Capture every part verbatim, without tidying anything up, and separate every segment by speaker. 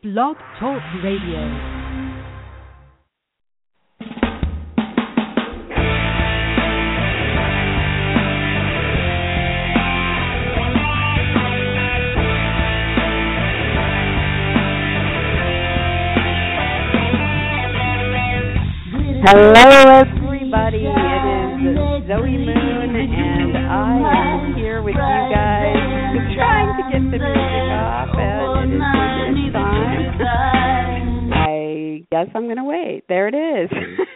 Speaker 1: Blog Talk Radio.
Speaker 2: Hello, everybody. It is Zoe Moon, and I am here with you guys. I'm trying to get the music off, and it is time. I guess I'm going to wait. There it is.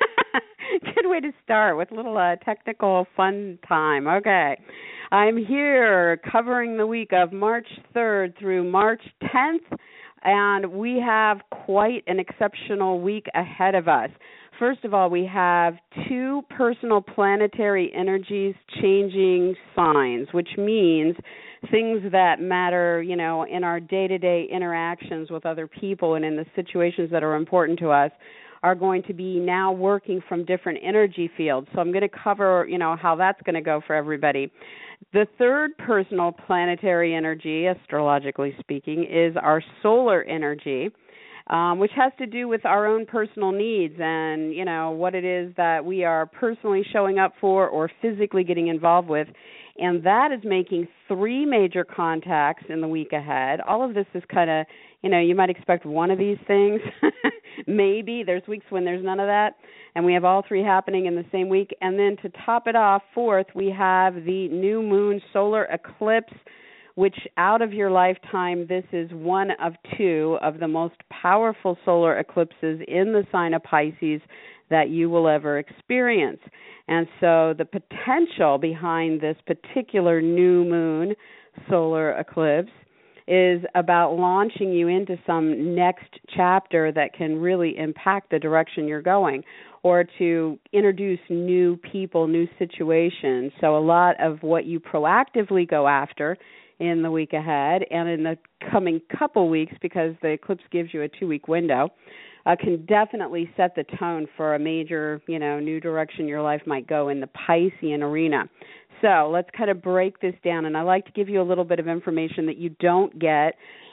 Speaker 2: Good way to start with a little uh, technical fun time. Okay. I'm here covering the week of March third through March tenth, and we have quite an exceptional week ahead of us. First of all, we have two personal planetary energies changing signs, which means things that matter, you know, in our day-to-day interactions with other people and in the situations that are important to us are going to be now working from different energy fields. So I'm going to cover, you know, how that's going to go for everybody. The third personal planetary energy, astrologically speaking, is our solar energy. Um, which has to do with our own personal needs and, you know, what it is that we are personally showing up for or physically getting involved with. And that is making three major contacts in the week ahead. All of this is kind of, you know, you might expect one of these things. Maybe. There's weeks when there's none of that. And we have all three happening in the same week. And then to top it off, fourth, we have the new moon solar eclipse, which out of your lifetime, this is one of two of the most powerful solar eclipses in the sign of Pisces that you will ever experience. And so the potential behind this particular new moon solar eclipse is about launching you into some next chapter that can really impact the direction you're going, or to introduce new people, new situations. So a lot of what you proactively go after in the week ahead and in the coming couple weeks, because the eclipse gives you a two-week window, uh, can definitely set the tone for a major, you know, new direction your life might go in the Piscean arena. So let's kind of break this down, and I like to give you a little bit of information that you don't get,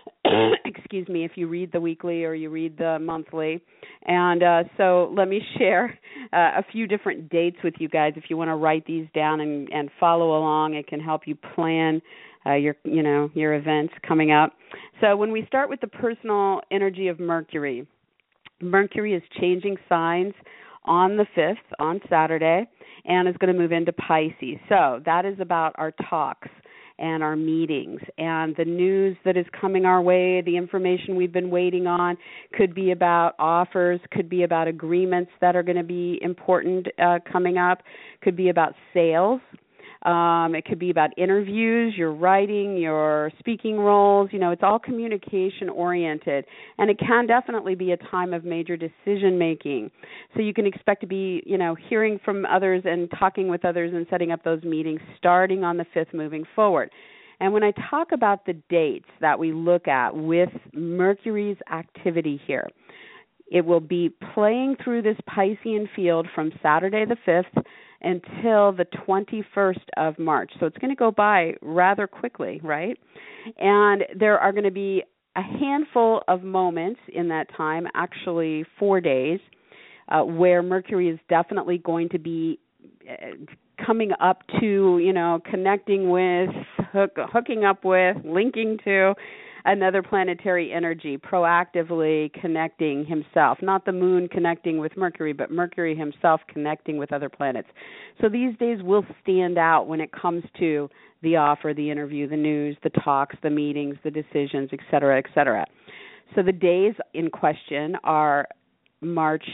Speaker 2: excuse me, if you read the weekly or you read the monthly. And uh, so let me share uh, a few different dates with you guys. If you want to write these down and, and follow along, it can help you plan Uh, your, you know, your events coming up. So when we start with the personal energy of Mercury, Mercury is changing signs on the fifth, on Saturday, and is going to move into Pisces. So that is about our talks and our meetings and the news that is coming our way, the information we've been waiting on. Could be about offers, could be about agreements that are going to be important uh, coming up, could be about sales. Um, it could be about interviews, your writing, your speaking roles. You know, it's all communication-oriented, and it can definitely be a time of major decision-making. So you can expect to be, you know, hearing from others and talking with others and setting up those meetings starting on the fifth moving forward. And when I talk about the dates that we look at with Mercury's activity here, it will be playing through this Piscean field from Saturday the fifth until the twenty-first of March. So it's going to go by rather quickly, right? And there are going to be a handful of moments in that time, actually four days, uh, where Mercury is definitely going to be uh, coming up to, you know, connecting with, hook, hooking up with, linking to another planetary energy, proactively connecting himself. Not the moon connecting with Mercury, but Mercury himself connecting with other planets. So these days will stand out when it comes to the offer, the interview, the news, the talks, the meetings, the decisions, et cetera, et cetera. So the days in question are March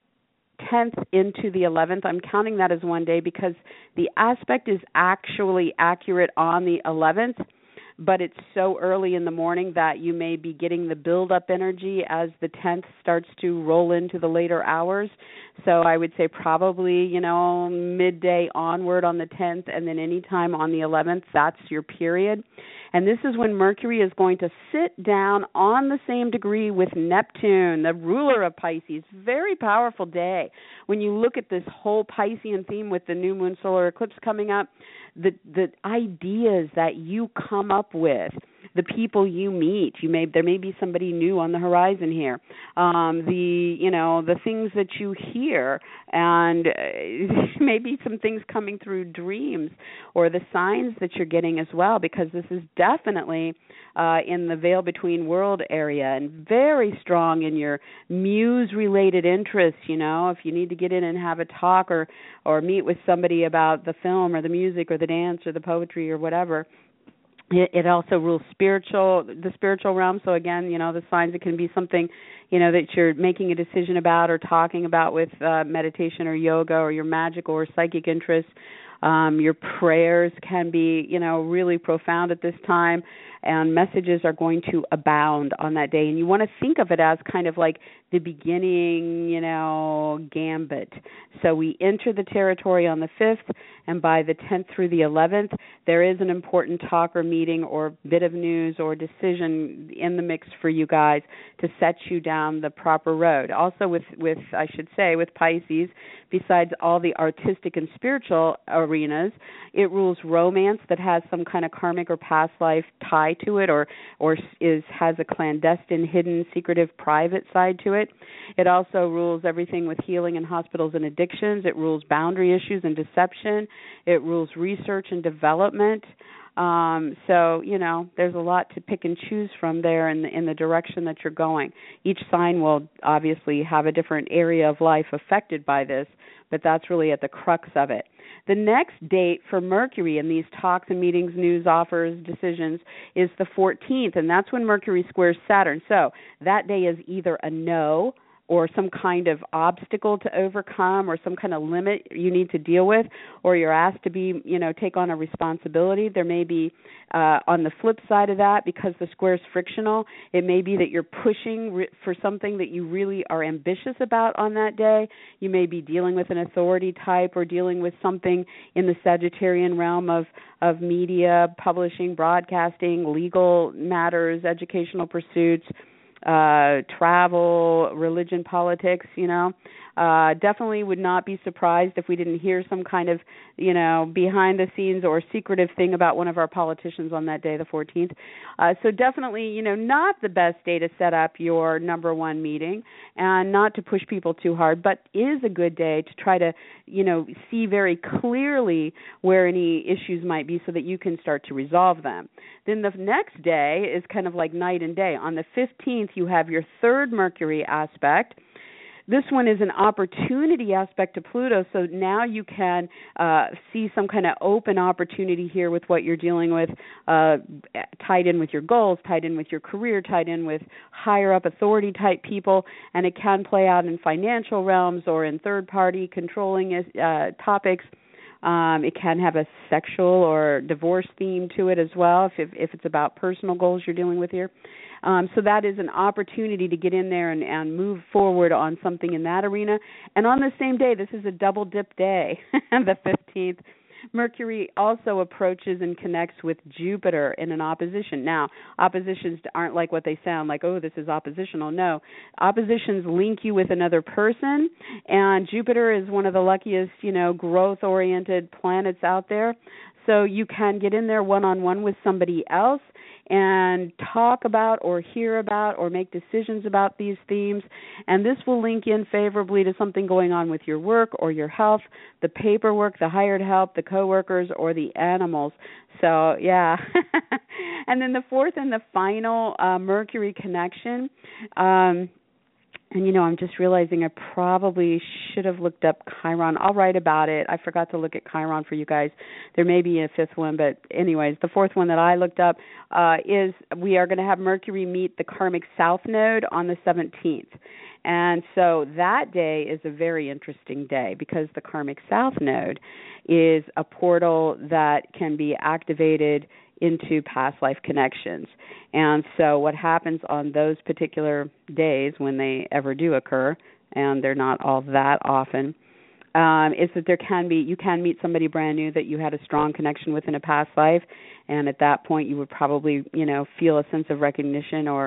Speaker 2: tenth into the eleventh. I'm counting that as one day because the aspect is actually accurate on the eleventh, but it's so early in the morning that you may be getting the build-up energy as the tenth starts to roll into the later hours. So I would say probably, you know, midday onward on the tenth, and then anytime on the eleventh, that's your period. And this is when Mercury is going to sit down on the same degree with Neptune, the ruler of Pisces. Very powerful day. When you look at this whole Piscean theme with the new moon solar eclipse coming up, the the ideas that you come up with the people you meet. You may there may be somebody new on the horizon here. Um, the you know the things that you hear, and uh, maybe some things coming through dreams, or the signs that you're getting as well, because this is definitely uh, in the veil between world area, and very strong in your muse-related interests. You know, if you need to get in and have a talk or or meet with somebody about the film or the music or the dance or the poetry or whatever. It, it also rules spiritual, the spiritual realm. So again, you know, the signs, it can be something, you know, that you're making a decision about or talking about with uh, meditation or yoga, or your magical or psychic interests. Um, your prayers can be, you know, really profound at this time, and messages are going to abound on that day. And you want to think of it as kind of like the beginning, you know, gambit. So we enter the territory on the fifth, and by the tenth through the eleventh, there is an important talk or meeting or bit of news or decision in the mix for you guys to set you down the proper road. Also with, with I should say, with Pisces, besides all the artistic and spiritual arenas, it rules romance that has some kind of karmic or past life tie to it, or or is has a clandestine, hidden, secretive, private side to it. It also rules everything with healing in hospitals and addictions. It rules boundary issues and deception. It rules research and development. Um, so, you know, there's a lot to pick and choose from there in the, in the direction that you're going. Each sign will obviously have a different area of life affected by this, but that's really at the crux of it. The next date for Mercury in these talks and meetings, news, offers, decisions is the fourteenth, and that's when Mercury squares Saturn. So that day is either a no, or some kind of obstacle to overcome, or some kind of limit you need to deal with, or you're asked to be, you know, take on a responsibility. There may be, uh, on the flip side of that, because the square is frictional, it may be that you're pushing re- for something that you really are ambitious about on that day. You may be dealing with an authority type, or dealing with something in the Sagittarian realm of, of media, publishing, broadcasting, legal matters, educational pursuits, Uh, travel, religion, politics, you know. Uh, definitely would not be surprised if we didn't hear some kind of, you know, behind the scenes or secretive thing about one of our politicians on that day, the fourteenth. Uh, so definitely, you know, not the best day to set up your number one meeting, and not to push people too hard, but is a good day to try to, you know, see very clearly where any issues might be so that you can start to resolve them. Then the next day is kind of like night and day. On the fifteenth, you have your third Mercury aspect. This one is an opportunity aspect to Pluto, so now you can uh, see some kind of open opportunity here with what you're dealing with, uh, tied in with your goals, tied in with your career, tied in with higher-up authority-type people, and it can play out in financial realms or in third-party controlling uh, topics. Um, it can have a sexual or divorce theme to it as well, if, if it's about personal goals you're dealing with here. Um, so that is an opportunity to get in there and, and move forward on something in that arena. And on the same day, this is a double dip day, the fifteenth. Mercury also approaches and connects with Jupiter in an opposition. Now, oppositions aren't like what they sound like, oh, this is oppositional. No, oppositions link you with another person, and Jupiter is one of the luckiest, you know, growth-oriented planets out there. So you can get in there one-on-one with somebody else and talk about or hear about or make decisions about these themes. And this will link in favorably to something going on with your work or your health, the paperwork, the hired help, the coworkers, or the animals. So, yeah. And then the fourth and the final uh, Mercury connection, um, and, you know, I'm just realizing I probably should have looked up Chiron. I'll write about it. I forgot to look at Chiron for you guys. There may be a fifth one, but anyways, the fourth one that I looked up uh, is we are going to have Mercury meet the karmic south node on the seventeenth. And so that day is a very interesting day because the karmic south node is a portal that can be activated into past life connections. And so what happens on those particular days when they ever do occur, and they're not all that often, um, is that there can be, you can meet somebody brand new that you had a strong connection with in a past life, and at that point you would probably, you know, feel a sense of recognition or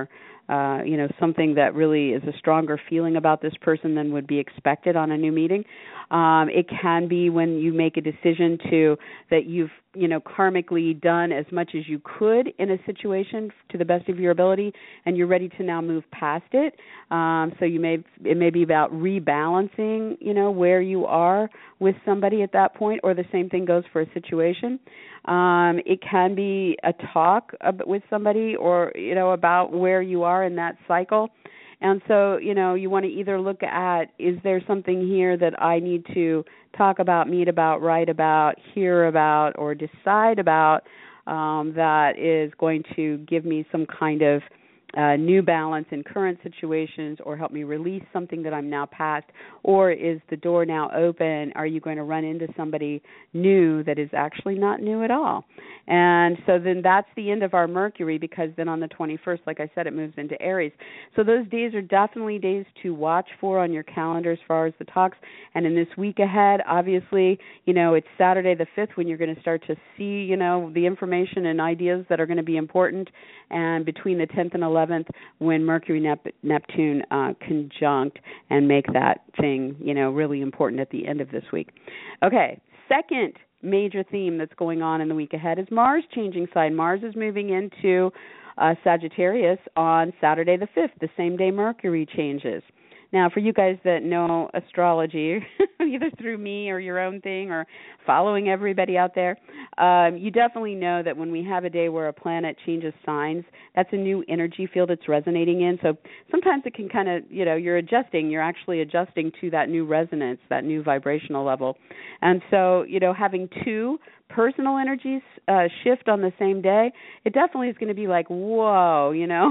Speaker 2: uh, you know, something that really is a stronger feeling about this person than would be expected on a new meeting. Um, it can be when you make a decision to that you've, you know, karmically done as much as you could in a situation to the best of your ability, and you're ready to now move past it. Um, so you may it may be about rebalancing, you know, where you are with somebody at that point, or the same thing goes for a situation. Um, it can be a talk with somebody, or you know, about where you are in that cycle. And so, you know, you want to either look at, is there something here that I need to talk about, meet about, write about, hear about, or decide about um, that is going to give me some kind of uh, new balance in current situations, or help me release something that I'm now past? Or is the door now open? Are you going to run into somebody new that is actually not new at all? And so then that's the end of our Mercury, because then on the twenty-first, like I said, it moves into Aries. So those days are definitely days to watch for on your calendar as far as the talks. And in this week ahead, obviously, you know, it's Saturday the fifth when you're going to start to see, you know, the information and ideas that are going to be important. And between the tenth and eleventh, when Mercury Nep- Neptune uh, conjunct and make that thing, you know, really important at the end of this week. Okay, second major theme that's going on in the week ahead is Mars changing sign. Mars is moving into uh, Sagittarius on Saturday the fifth, the same day Mercury changes. Now, for you guys that know astrology, either through me or your own thing or following everybody out there, um, you definitely know that when we have a day where a planet changes signs, that's a new energy field it's resonating in. So sometimes it can kind of, you know, you're adjusting, you're actually adjusting to that new resonance, that new vibrational level. And so, you know, having two personal energies uh, shift on the same day, it definitely is going to be like, whoa, you know,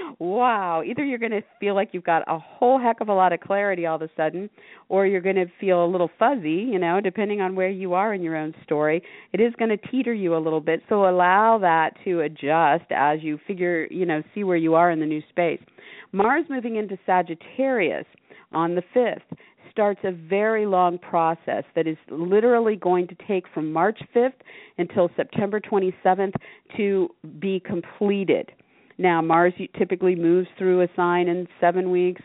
Speaker 2: wow. Either you're going to feel like you've got a whole heck of a lot of clarity all of a sudden, or you're going to feel a little fuzzy, you know, depending on where you are in your own story. It is going to teeter you a little bit, so allow that to adjust as you figure, you know, see where you are in the new space. Mars moving into Sagittarius on the fifth starts a very long process that is literally going to take from March fifth until September twenty-seventh to be completed. Now, Mars typically moves through a sign in seven weeks.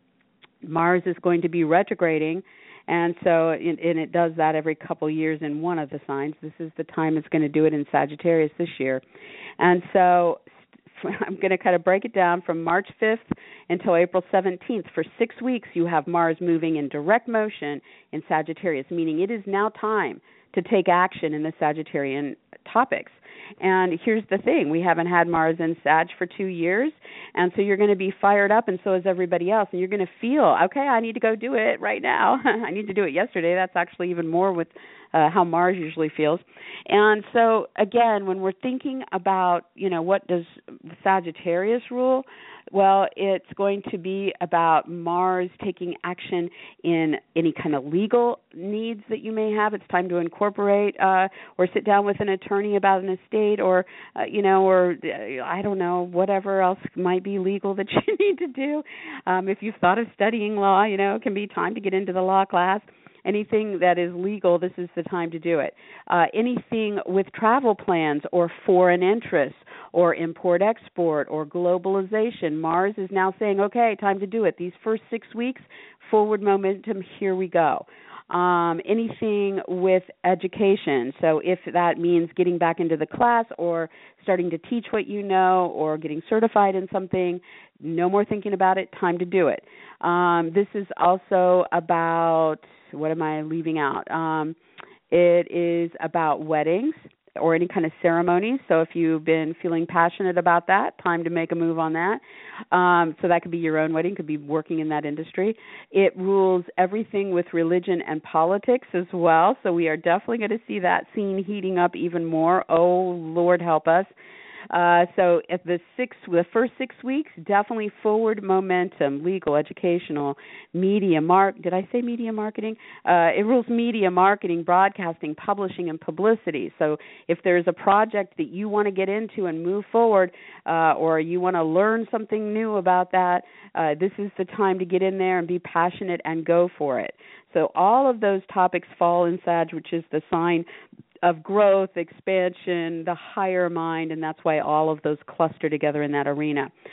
Speaker 2: Mars is going to be retrograding, and so and it does that every couple years in one of the signs. This is the time it's going to do it in Sagittarius this year. And so I'm going to kind of break it down from March fifth until April seventeenth. For six weeks, you have Mars moving in direct motion in Sagittarius, meaning it is now time to take action in the Sagittarian topics. And here's the thing. We haven't had Mars in Sag for two years, and so you're going to be fired up, and so is everybody else. And you're going to feel, okay, I need to go do it right now. I need to do it yesterday. That's actually even more with uh, how Mars usually feels. And so, again, when we're thinking about, you know, what does Sagittarius rule, well, it's going to be about Mars taking action in any kind of legal needs that you may have. It's time to incorporate uh, or sit down with an attorney about an estate, or, uh, you know, or uh, I don't know, whatever else might be legal that you need to do. Um, if you've thought of studying law, you know, it can be time to get into the law class. Anything that is legal, this is the time to do it. Uh, anything with travel plans or foreign interests or import-export or globalization, Mars is now saying, okay, time to do it. These first six weeks, forward momentum, here we go. Um, anything with education, so if that means getting back into the class or starting to teach what you know or getting certified in something, no more thinking about it, time to do it. Um, this is also about, what am I leaving out? Um, it is about weddings or any kind of ceremonies. So if you've been feeling passionate about that, time to make a move on that. Um, so that could be your own wedding, could be working in that industry. It rules everything with religion and politics as well. So we are definitely going to see that scene heating up even more. Oh, Lord help us. Uh, so at the six, the first six weeks, definitely forward momentum, legal, educational, media, mark. Did I say media marketing? Uh, it rules media marketing, broadcasting, publishing, and publicity. So if there's a project that you want to get into and move forward, uh, or you want to learn something new about that, uh, this is the time to get in there and be passionate and go for it. So all of those topics fall in Sag, which is the sign of growth, expansion, the higher mind, and that's why all of those cluster together in that arena.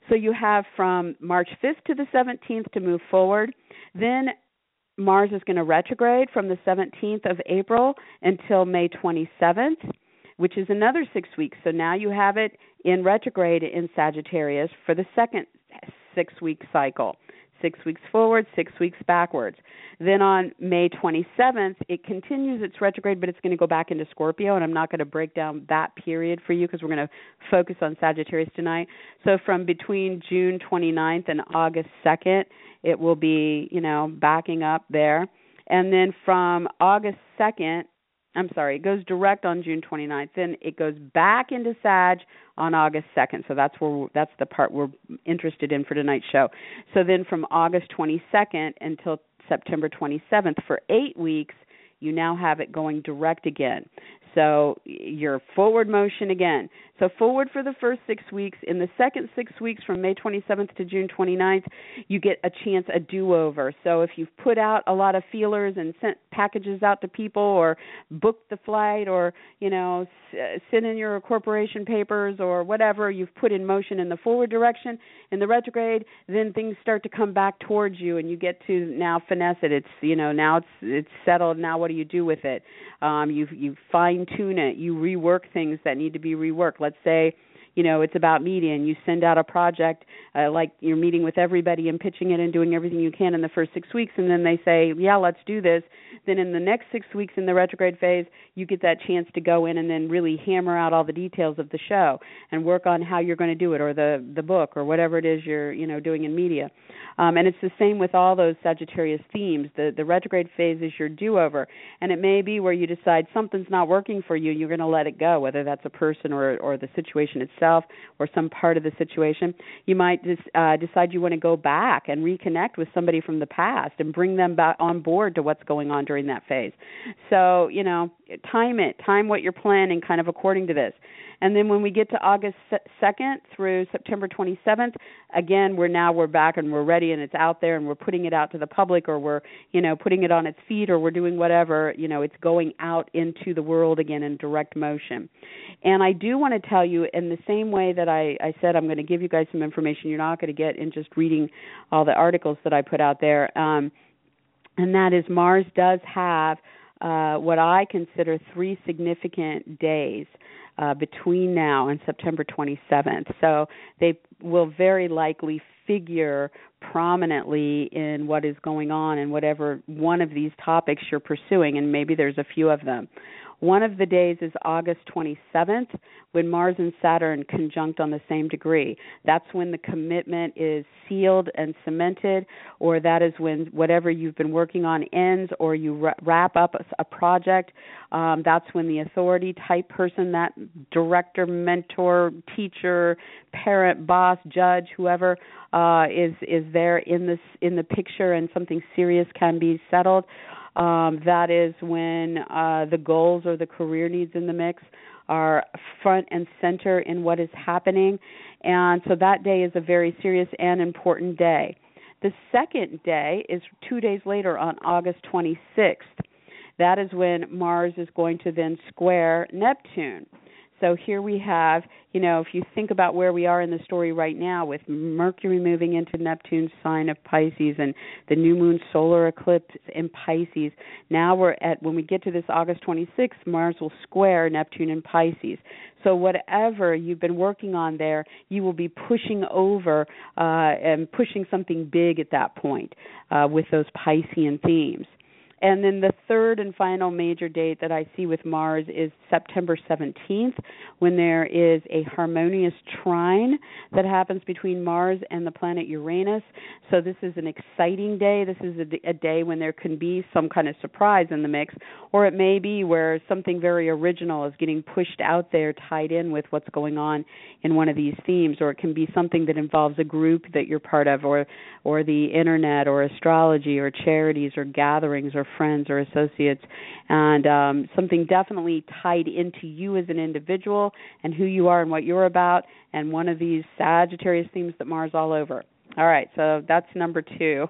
Speaker 2: So you have from March fifth to the seventeenth to move forward. Then Mars is going to retrograde from the seventeenth of April until May twenty-seventh, which is another six weeks. So now you have it in retrograde in Sagittarius for the second six-week cycle. Six weeks forward, six weeks backwards. Then on May twenty-seventh, it continues its retrograde, but it's going to go back into Scorpio, and I'm not going to break down that period for you because we're going to focus on Sagittarius tonight. So from between June twenty-ninth and August second, it will be, you know, backing up there. And then from August second, I'm sorry, it goes direct on June twenty-ninth. Then it goes back into Sag on August second. So that's where that's the part we're interested in for tonight's show. So then from August twenty-second until September twenty-seventh, for eight weeks, you now have it going direct again. So you're forward motion again. So forward for the first six weeks. In the second six weeks from May twenty-seventh to June twenty-ninth, you get a chance, a do-over. So if you've put out a lot of feelers and sent packages out to people or booked the flight or, you know, s- sent in your corporation papers or whatever you've put in motion in the forward direction, in the retrograde, then things start to come back towards you and you get to now finesse it. It's, you know, now it's it's settled. Now what do you do with it? Um, you you fine-tune it. You rework things that need to be reworked. Let's say, you know, it's about media and you send out a project uh, like you're meeting with everybody and pitching it and doing everything you can in the first six weeks, and then they say, yeah, let's do this. Then in the next six weeks in the retrograde phase, you get that chance to go in and then really hammer out all the details of the show and work on how you're going to do it, or the, the book, or whatever it is you're, you know, doing in media. Um, and it's the same with all those Sagittarius themes. The, the retrograde phase is your do-over, and it may be where you decide something's not working for you, you're going to let it go, whether that's a person or, or the situation itself or some part of the situation. You might just uh, decide you want to go back and reconnect with somebody from the past and bring them back on board to what's going on during that phase. So, you know, time it, time what you're planning kind of according to this. And then when we get to August second through September twenty-seventh, again, we're now we're back and we're ready and it's out there and we're putting it out to the public, or we're, you know, putting it on its feet, or we're doing whatever, you know, it's going out into the world again in direct motion. And I do want to tell you, in the same way that I, I said I'm going to give you guys some information you're not going to get in just reading all the articles that I put out there, um, and that is Mars does have uh, what I consider three significant days Uh, between now and September twenty-seventh. So they will very likely figure prominently in what is going on in whatever one of these topics you're pursuing, and maybe there's a few of them. One of the days is August twenty-seventh, when Mars and Saturn conjunct on the same degree. That's when the commitment is sealed and cemented, or that is when whatever you've been working on ends, or you wrap up a, a project. Um, that's when the authority type person, that director, mentor, teacher, parent, boss, judge, whoever uh, is is there in this in the picture, and something serious can be settled. Um, that is when uh, the goals or the career needs in the mix are front and center in what is happening. And so that day is a very serious and important day. The second day is two days later on August twenty-sixth. That is when Mars is going to then square Neptune. So here we have, you know, if you think about where we are in the story right now with Mercury moving into Neptune's sign of Pisces and the new moon solar eclipse in Pisces, now we're at, when we get to this August twenty-sixth, Mars will square Neptune in Pisces. So whatever you've been working on there, you will be pushing over uh, and pushing something big at that point uh, with those Piscean themes. And then the third and final major date that I see with Mars is September seventeenth, when there is a harmonious trine that happens between Mars and the planet Uranus. So this is an exciting day. This is a, a day when there can be some kind of surprise in the mix, or it may be where something very original is getting pushed out there, tied in with what's going on in one of these themes, or it can be something that involves a group that you're part of, or or the internet, or astrology, or charities, or gatherings, or friends or associates, and um, something definitely tied into you as an individual and who you are and what you're about, and one of these Sagittarius themes that Mars all over. All right, so that's number two.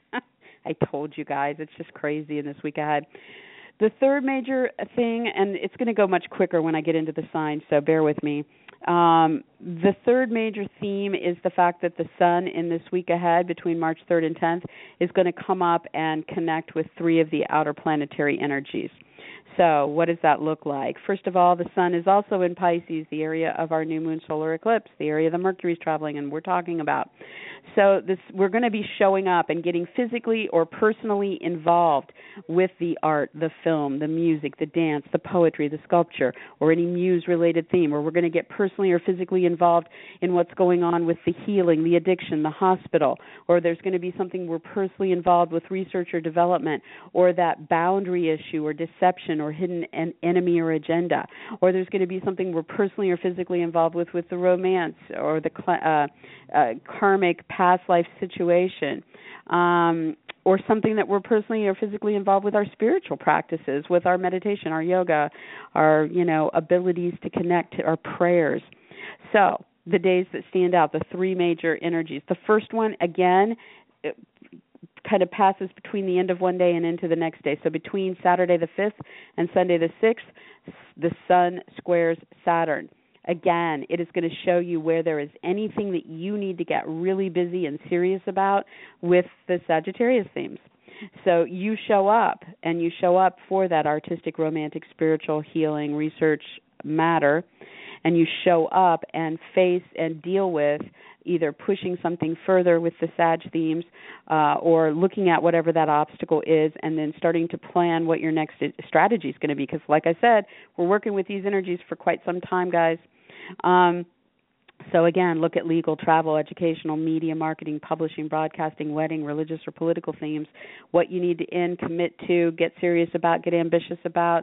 Speaker 2: I told you guys, it's just crazy in this week ahead. The third major thing, and it's going to go much quicker when I get into the signs, so bear with me. Um, the third major theme is the fact that the sun in this week ahead between March third and tenth is going to come up and connect with three of the outer planetary energies. So what does that look like? First of all, the sun is also in Pisces, the area of our new moon solar eclipse, the area the Mercury is traveling and we're talking about. So this, we're going to be showing up and getting physically or personally involved with the art, the film, the music, the dance, the poetry, the sculpture, or any muse-related theme, or we're going to get personally or physically involved in what's going on with the healing, the addiction, the hospital, or there's going to be something we're personally involved with research or development, or that boundary issue or deception or hidden en- enemy or agenda, or there's going to be something we're personally or physically involved with with the romance or the cl- uh, uh, karmic past life situation, um, or something that we're personally or physically involved with our spiritual practices, with our meditation, our yoga, our, you know, abilities to connect, to our prayers. So the days that stand out, the three major energies. The first one, again, it kind of passes between the end of one day and into the next day. So between Saturday the fifth and Sunday the sixth, the sun squares Saturn. Again, it is going to show you where there is anything that you need to get really busy and serious about with the Sagittarius themes. So you show up, and you show up for that artistic, romantic, spiritual, healing, research matter, and you show up and face and deal with either pushing something further with the Sag themes uh, or looking at whatever that obstacle is and then starting to plan what your next strategy is going to be. Because like I said, we're working with these energies for quite some time, guys. Um, so again, look at legal, travel, educational, media, marketing, publishing, broadcasting, wedding, religious or political themes, what you need to end, commit to, get serious about, get ambitious about,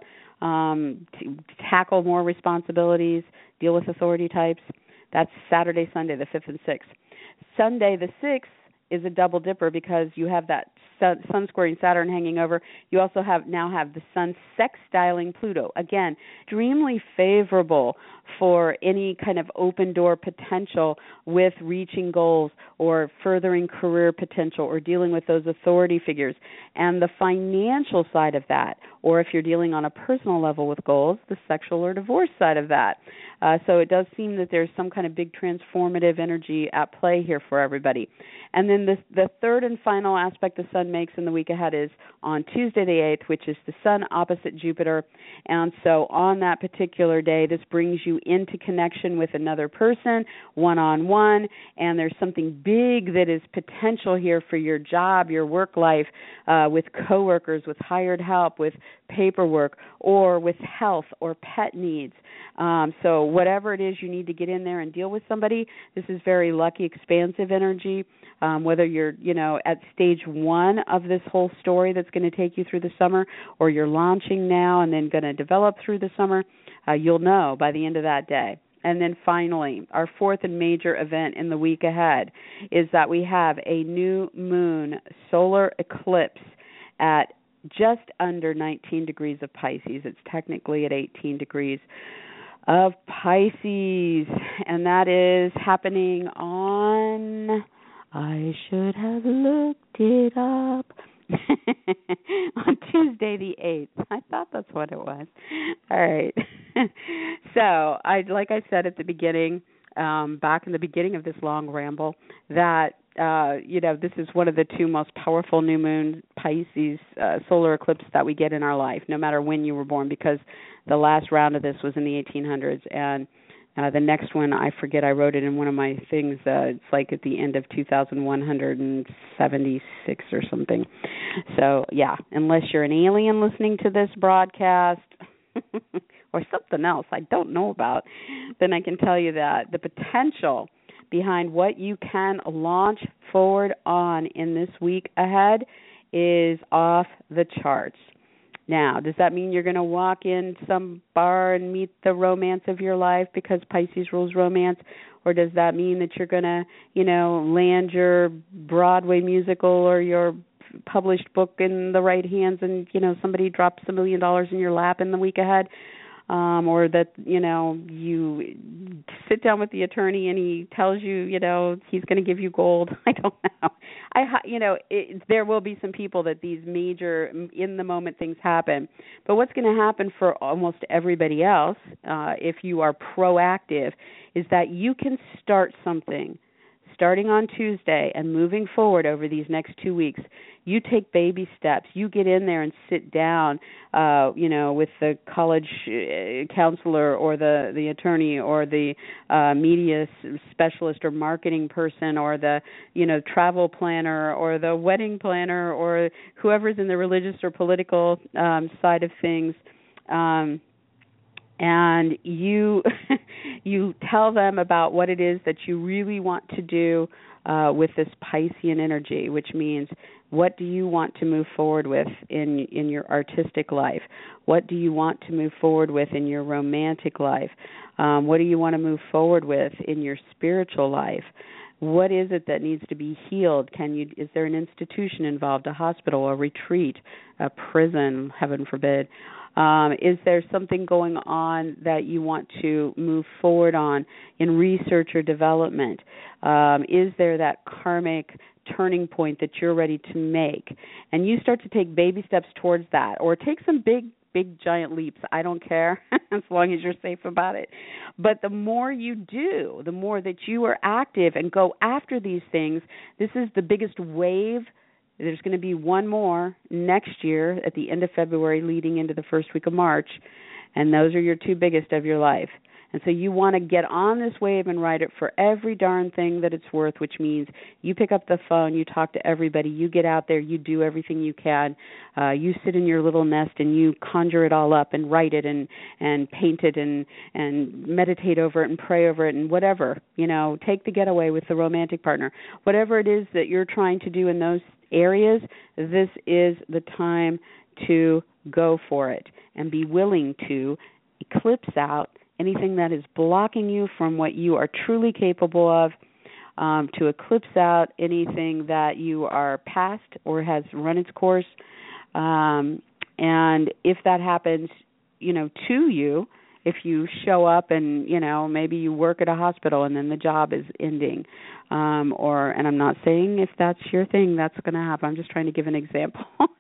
Speaker 2: um, to tackle more responsibilities, deal with authority types. That's Saturday, Sunday, the fifth and sixth. Sunday, the sixth, is a double dipper because you have that sun, sun squaring Saturn hanging over. You also have now have the sun sextiling Pluto. Again, extremely favorable for any kind of open door potential with reaching goals or furthering career potential or dealing with those authority figures. And the financial side of that, or if you're dealing on a personal level with goals, the sexual or divorce side of that. Uh, so it does seem that there's some kind of big transformative energy at play here for everybody. And then the, the third and final aspect the sun makes in the week ahead is on Tuesday the eighth, which is the sun opposite Jupiter. And so on that particular day, this brings you into connection with another person, one-on-one, and there's something big that is potential here for your job, your work life, uh, with coworkers, with hired help, with paperwork, or with health or pet needs. Um, so whatever it is you need to get in there and deal with somebody, this is very lucky, expansive energy. Um, whether you're, you know, at stage one of this whole story that's going to take you through the summer, or you're launching now and then going to develop through the summer, uh, you'll know by the end of that day. And then finally, our fourth and major event in the week ahead is that we have a new moon solar eclipse at just under nineteen degrees of Pisces. It's technically at eighteen degrees of Pisces, and that is happening on, I should have looked it up, on Tuesday the eighth. I thought that's what it was. All right. So, I like I said at the beginning, um, back in the beginning of this long ramble, that Uh, you know, this is one of the two most powerful new moon Pisces uh, solar eclipses that we get in our life, no matter when you were born, because the last round of this was in the eighteen hundreds, and uh, the next one, I forget, I wrote it in one of my things, uh, it's like at the end of two thousand one hundred seventy-six or something. So, yeah, unless you're an alien listening to this broadcast or something else I don't know about, then I can tell you that the potential behind what you can launch forward on in this week ahead is off the charts. Now, does that mean you're going to walk in some bar and meet the romance of your life because Pisces rules romance? Or does that mean that you're going to, you know, land your Broadway musical or your published book in the right hands and, you know, somebody drops a million dollars in your lap in the week ahead? Um, or that, you know, you sit down with the attorney and he tells you, you know, he's going to give you gold. I don't know. I, you know, it, there will be some people that these major in the moment things happen. But what's going to happen for almost everybody else, uh, if you are proactive, is that you can start something starting on Tuesday and moving forward over these next two weeks. You take baby steps. You get in there and sit down, uh, you know, with the college counselor or the, the attorney or the uh, media specialist or marketing person or the, you know, travel planner or the wedding planner or whoever's in the religious or political um, side of things. Um, and you you tell them about what it is that you really want to do uh, with this Piscean energy, which means what do you want to move forward with in in your artistic life? What do you want to move forward with in your romantic life? Um, what do you want to move forward with in your spiritual life? What is it that needs to be healed? Can you? Is there an institution involved, a hospital, a retreat, a prison, heaven forbid? Um, is there something going on that you want to move forward on in research or development? Um, is there that karmic turning point that you're ready to make? And you start to take baby steps towards that, or take some big, big, giant leaps. I don't care as long as you're safe about it. But the more you do, the more that you are active and go after these things, this is the biggest wave. There's going to be one more next year at the end of February leading into the first week of March, and those are your two biggest of your life. And so you want to get on this wave and ride it for every darn thing that it's worth, which means you pick up the phone, you talk to everybody, you get out there, you do everything you can. Uh, you sit in your little nest and you conjure it all up and write it and, and paint it and, and meditate over it and pray over it and whatever. You know, take the getaway with the romantic partner. Whatever it is that you're trying to do in those areas, this is the time to go for it and be willing to eclipse out anything that is blocking you from what you are truly capable of, um, to eclipse out anything that you are past or has run its course. Um, and if that happens, you know, to you, if you show up and, you know, maybe you work at a hospital and then the job is ending, um, or, and I'm not saying if that's your thing, that's going to happen. I'm just trying to give an example.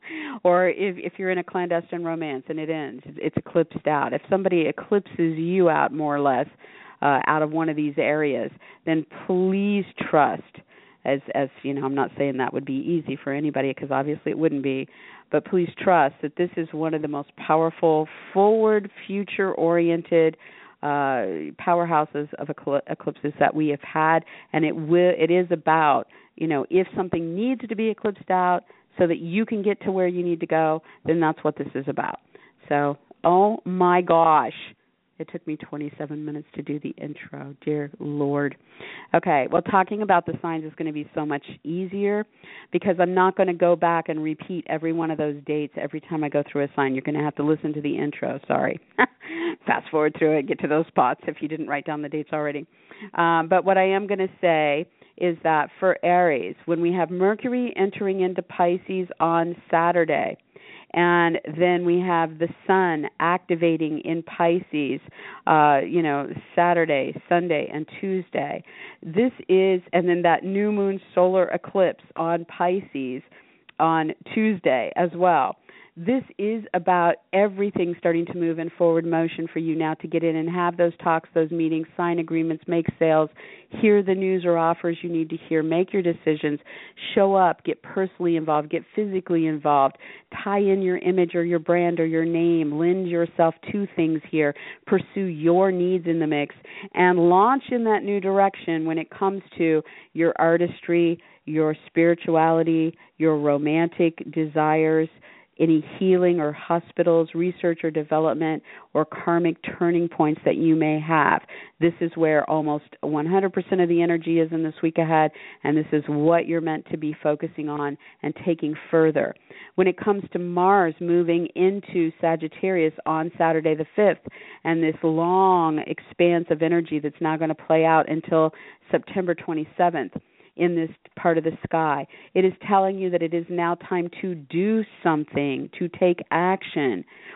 Speaker 2: Or if, if you're in a clandestine romance and it ends, it's eclipsed out. If somebody eclipses you out more or less uh, out of one of these areas, then please trust, as, as you know, I'm not saying that would be easy for anybody because obviously it wouldn't be, but please trust that this is one of the most powerful, forward, future-oriented uh, powerhouses of eclipses that we have had, and it will. It is about, you know, if something needs to be eclipsed out so that you can get to where you need to go, then that's what this is about. So, oh my gosh. It took me twenty-seven minutes to do the intro. Dear Lord. Okay, well, talking about the signs is going to be so much easier because I'm not going to go back and repeat every one of those dates every time I go through a sign. You're going to have to listen to the intro. Sorry. Fast forward through it, get to those spots if you didn't write down the dates already. Um, but what I am going to say is that for Aries, when we have Mercury entering into Pisces on Saturday, and then we have the sun activating in Pisces, uh, you know, Saturday, Sunday, and Tuesday. This is, and then that new moon solar eclipse on Pisces on Tuesday as well. This is about everything starting to move in forward motion for you now to get in and have those talks, those meetings, sign agreements, make sales, hear the news or offers you need to hear, make your decisions, show up, get personally involved, get physically involved, tie in your image or your brand or your name, lend yourself to things here, pursue your needs in the mix, and launch in that new direction when it comes to your artistry, your spirituality, your romantic desires, any healing or hospitals, research or development, or karmic turning points that you may have. This is where almost one hundred percent of the energy is in this week ahead, and this is what you're meant to be focusing on and taking further. When it comes to Mars moving into Sagittarius on Saturday the fifth, and this long expanse of energy that's now going to play out until September twenty-seventh, in this part of the sky, it is telling you that it is now time to do something, to take action.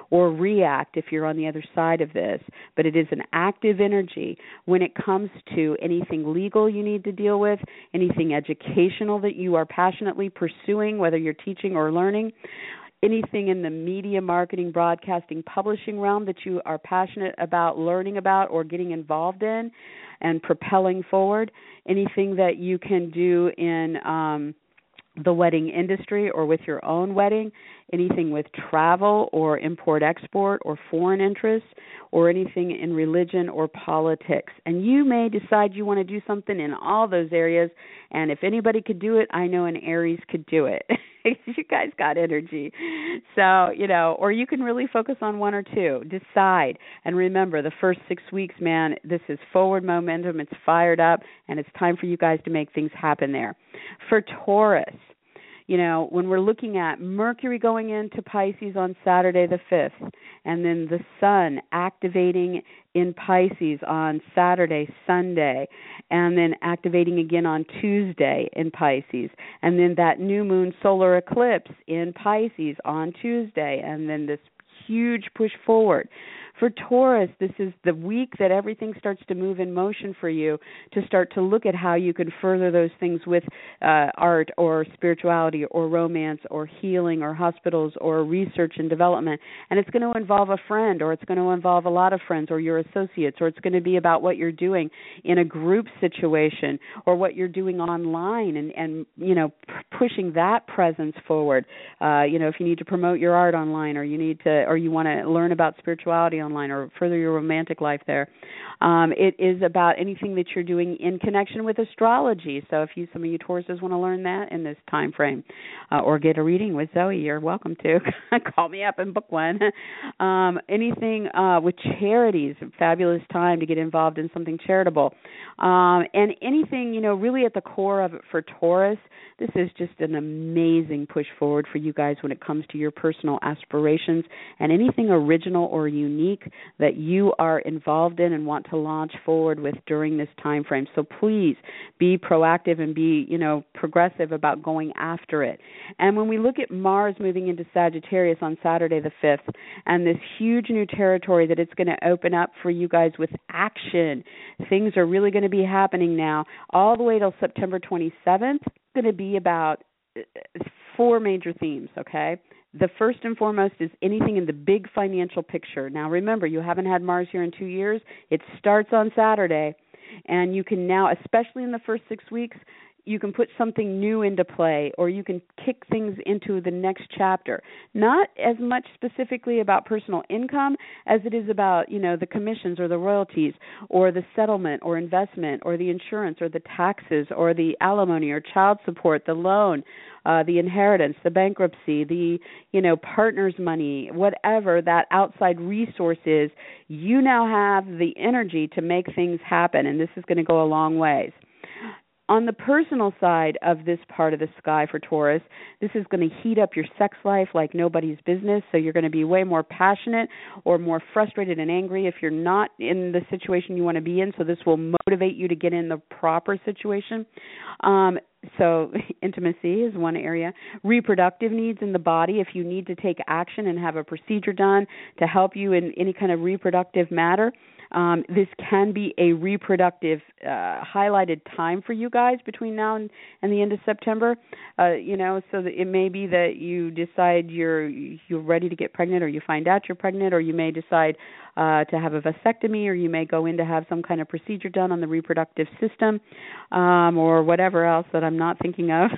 Speaker 2: or react if you're on the other side of this. But it is an active energy when it comes to anything legal you need to deal with, anything educational that you are passionately pursuing, whether you're teaching or learning, anything in the media, marketing, broadcasting, publishing realm that you are passionate about learning about or getting involved in and propelling forward, anything that you can do in um, the wedding industry or with your own wedding, anything with travel or import-export or foreign interests, or anything in religion or politics. And you may decide you want to do something in all those areas, and if anybody could do it, I know an Aries could do it. You guys got energy. So, you know, or you can really focus on one or two. Decide. And remember, the first six weeks, man, this is forward momentum. It's fired up, and it's time for you guys to make things happen there. For Taurus, you know, when we're looking at Mercury going into Pisces on Saturday the fifth, and then the Sun activating in Pisces on Saturday, Sunday, and then activating again on Tuesday in Pisces, and then that new moon solar eclipse in Pisces on Tuesday, and then this huge push forward. For Taurus, this is the week that everything starts to move in motion for you to start to look at how you can further those things with uh, art or spirituality or romance or healing or hospitals or research and development. And it's going to involve a friend, or it's going to involve a lot of friends or your associates, or it's going to be about what you're doing in a group situation or what you're doing online and, and you know, p- pushing that presence forward. Uh, you know, if you need to promote your art online, or you need to, or you want to learn about spirituality online, online or further your romantic life there. Um, it is about anything that you're doing in connection with astrology. So if you, some of you Tauruses want to learn that in this time frame uh, or get a reading with Zoe, you're welcome to. Call me up and book one. Um, anything uh, with charities, a fabulous time to get involved in something charitable. Um, and anything, you know, really at the core of it for Taurus, this is just an amazing push forward for you guys when it comes to your personal aspirations and anything original or unique that you are involved in and want to launch forward with during this time frame. So please be proactive and be, you know, progressive about going after it. And when we look at Mars moving into Sagittarius on Saturday the fifth, and this huge new territory that it's going to open up for you guys with action, things are really going to be happening now all the way till September twenty-seventh. It's going to be about four major themes, okay? The first and foremost is anything in the big financial picture. Now, remember, you haven't had Mars here in two years. It starts on Saturday, and you can now, especially in the first six weeks, you can put something new into play, or you can kick things into the next chapter. Not as much specifically about personal income as it is about, you know, the commissions or the royalties or the settlement or investment or the insurance or the taxes or the alimony or child support, the loan, uh, the inheritance, the bankruptcy, the, you know, partner's money, whatever that outside resource is. You now have the energy to make things happen, and this is going to go a long ways. On the personal side of this part of the sky for Taurus, this is going to heat up your sex life like nobody's business, so you're going to be way more passionate or more frustrated and angry if you're not in the situation you want to be in, so this will motivate you to get in the proper situation. Um, so intimacy is one area. Reproductive needs in the body, if you need to take action and have a procedure done to help you in any kind of reproductive matter. Um, this can be a reproductive uh, highlighted time for you guys between now and, and the end of September. Uh, you know, so that it may be that you decide you're you're ready to get pregnant, or you find out you're pregnant, or you may decide uh, to have a vasectomy, or you may go in to have some kind of procedure done on the reproductive system, um, or whatever else that I'm not thinking of.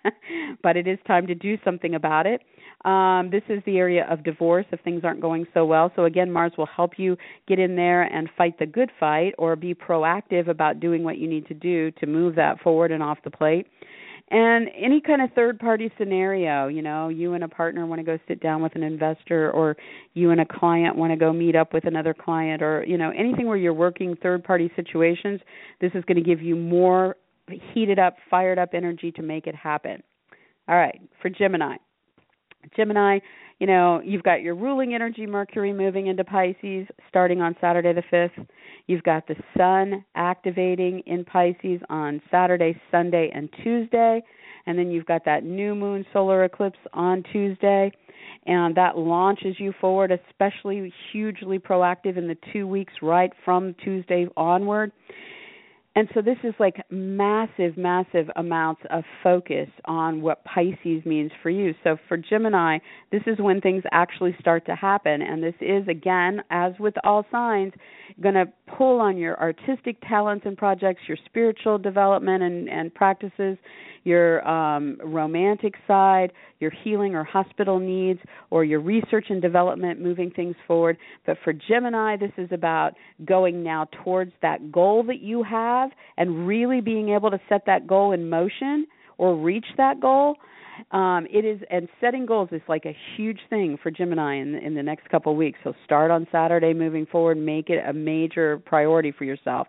Speaker 2: But it is time to do something about it. Um, this is the area of divorce if things aren't going so well. So again, Mars will help you get in there and fight the good fight, or be proactive about doing what you need to do to move that forward and off the plate. And any kind of third-party scenario, you know, you and a partner want to go sit down with an investor, or you and a client want to go meet up with another client, or, you know, anything where you're working third-party situations, this is going to give you more heated up, fired up energy to make it happen. All right, for Gemini. Gemini, you know, you've got your ruling energy, Mercury, moving into Pisces starting on Saturday the fifth. You've got the Sun activating in Pisces on Saturday, Sunday, and Tuesday. and then you've got that new moon solar eclipse on Tuesday, and that launches you forward, especially hugely proactive in the two weeks right from Tuesday onward. And so this is like massive, massive amounts of focus on what Pisces means for you. So for Gemini, this is when things actually start to happen. And this is, again, as with all signs, going to pull on your artistic talents and projects, your spiritual development and, and practices, your um, romantic side, your healing or hospital needs, or your research and development, moving things forward. But for Gemini, this is about going now towards that goal that you have and really being able to set that goal in motion or reach that goal. Um, it is, and setting goals is like a huge thing for Gemini in the, in the next couple of weeks. So start on Saturday, moving forward, make it a major priority for yourself.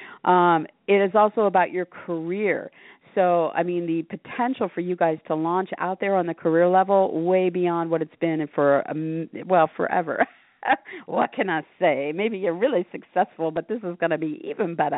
Speaker 2: Um, it is also about your career. So, I mean, the potential for you guys to launch out there on the career level way beyond what it's been for, um, well, forever. What can I say? Maybe you're really successful, but this is going to be even better.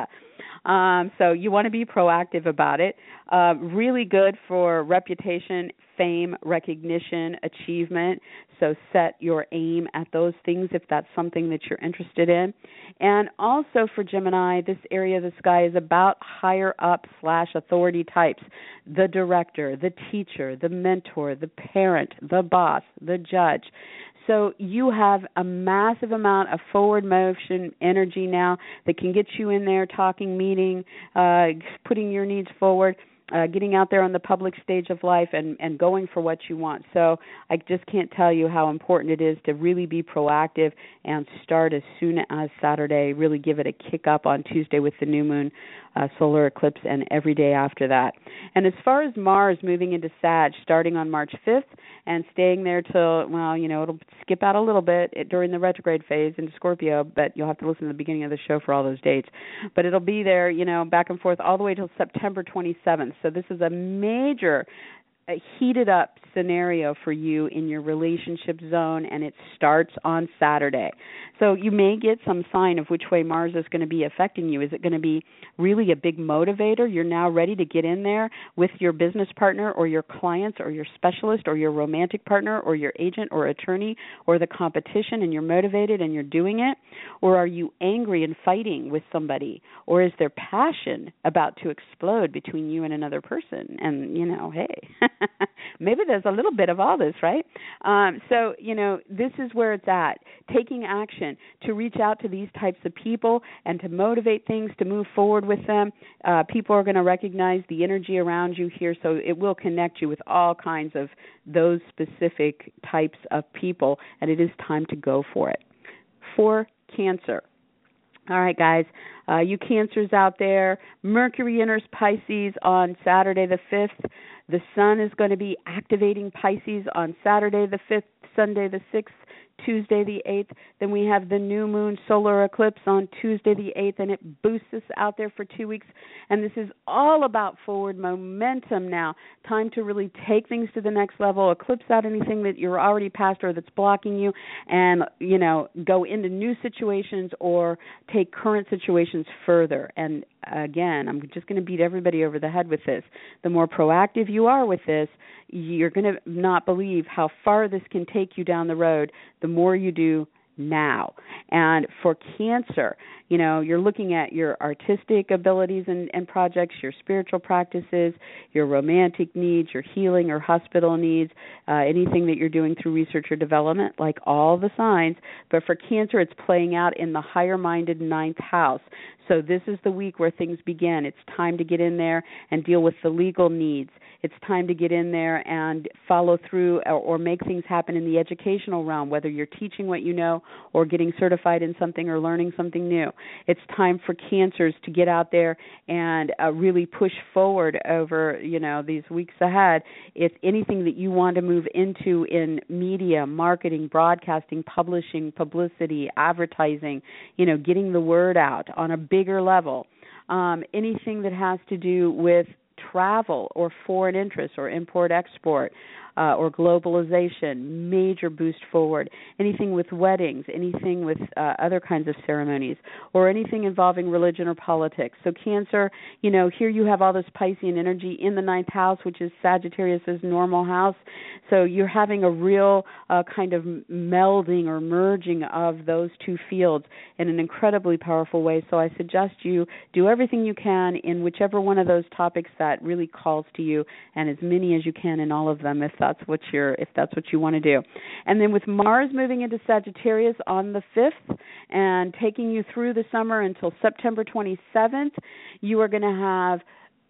Speaker 2: Um, so you want to be proactive about it. Uh, really good for reputation, fame, recognition, achievement. So set your aim at those things if that's something that you're interested in. And also for Gemini, this area of the sky is about higher up slash authority types. The director, the teacher, the mentor, the parent, the boss, the judge. So you have a massive amount of forward motion energy now that can get you in there talking, meeting, uh, putting your needs forward, uh, getting out there on the public stage of life and, and going for what you want. So I just can't tell you how important it is to really be proactive and start as soon as Saturday, really give it a kick up on Tuesday with the new moon uh, solar eclipse and every day after that. And as far as Mars moving into Sag, starting on March fifth and staying there till, well, you know, it'll skip out a little bit during the retrograde phase into Scorpio, but you'll have to listen to the beginning of the show for all those dates. But it'll be there, you know, back and forth all the way till September twenty-seventh. So this is a major a heated up scenario for you in your relationship zone, and it starts on Saturday. So you may get some sign of which way Mars is going to be affecting you. Is it going to be really a big motivator? You're now ready to get in there with your business partner or your clients or your specialist or your romantic partner or your agent or attorney or the competition, and you're motivated and you're doing it? Or are you angry and fighting with somebody? Or is there passion about to explode between you and another person? And, you know, hey, maybe there's a little bit of all this, right? Um, so, you know, this is where it's at. Taking action to reach out to these types of people and to motivate things, to move forward with them. Uh, people are going to recognize the energy around you here, so it will connect you with all kinds of those specific types of people, and it is time to go for it. For Cancer. All right, guys, uh, you Cancers out there, Mercury enters Pisces on Saturday the fifth. The sun is going to be activating Pisces on Saturday the fifth, Sunday the sixth, Tuesday the eighth. Then we have the new moon solar eclipse on Tuesday the eighth, and it boosts us out there for two weeks. And this is all about forward momentum now. Time to really take things to the next level, eclipse out anything that you're already past or that's blocking you, and, you know, go into new situations or take current situations further. And again, I'm just going to beat everybody over the head with this. The more proactive you are with this, you're going to not believe how far this can take you down the road the more you do now. And for Cancer, you know, you're looking at your artistic abilities and, and projects, your spiritual practices, your romantic needs, your healing or hospital needs, uh, anything that you're doing through research or development, like all the signs. But for Cancer, it's playing out in the higher-minded ninth house. So this is the week where things begin. It's time to get in there and deal with the legal needs. It's time to get in there and follow through or, or make things happen in the educational realm, whether you're teaching what you know or getting certified in something or learning something new. It's time for Cancers to get out there and uh, really push forward over, you know, these weeks ahead. It's anything that you want to move into in media, marketing, broadcasting, publishing, publicity, advertising, you know, getting the word out on a bigger level. Um, anything that has to do with travel or foreign interests or import-export uh, or globalization, major boost forward. Anything with weddings, anything with uh, other kinds of ceremonies, or anything involving religion or politics. So Cancer, you know, here you have all this Piscean energy in the ninth house, which is Sagittarius' normal house. So you're having a real uh, kind of melding or merging of those two fields in an incredibly powerful way. So I suggest you do everything you can in whichever one of those topics that really calls to you, and as many as you can in all of them, if that's what you're, if that's what you want to do. And then with Mars moving into Sagittarius on the fifth and taking you through the summer until September twenty-seventh, you are going to have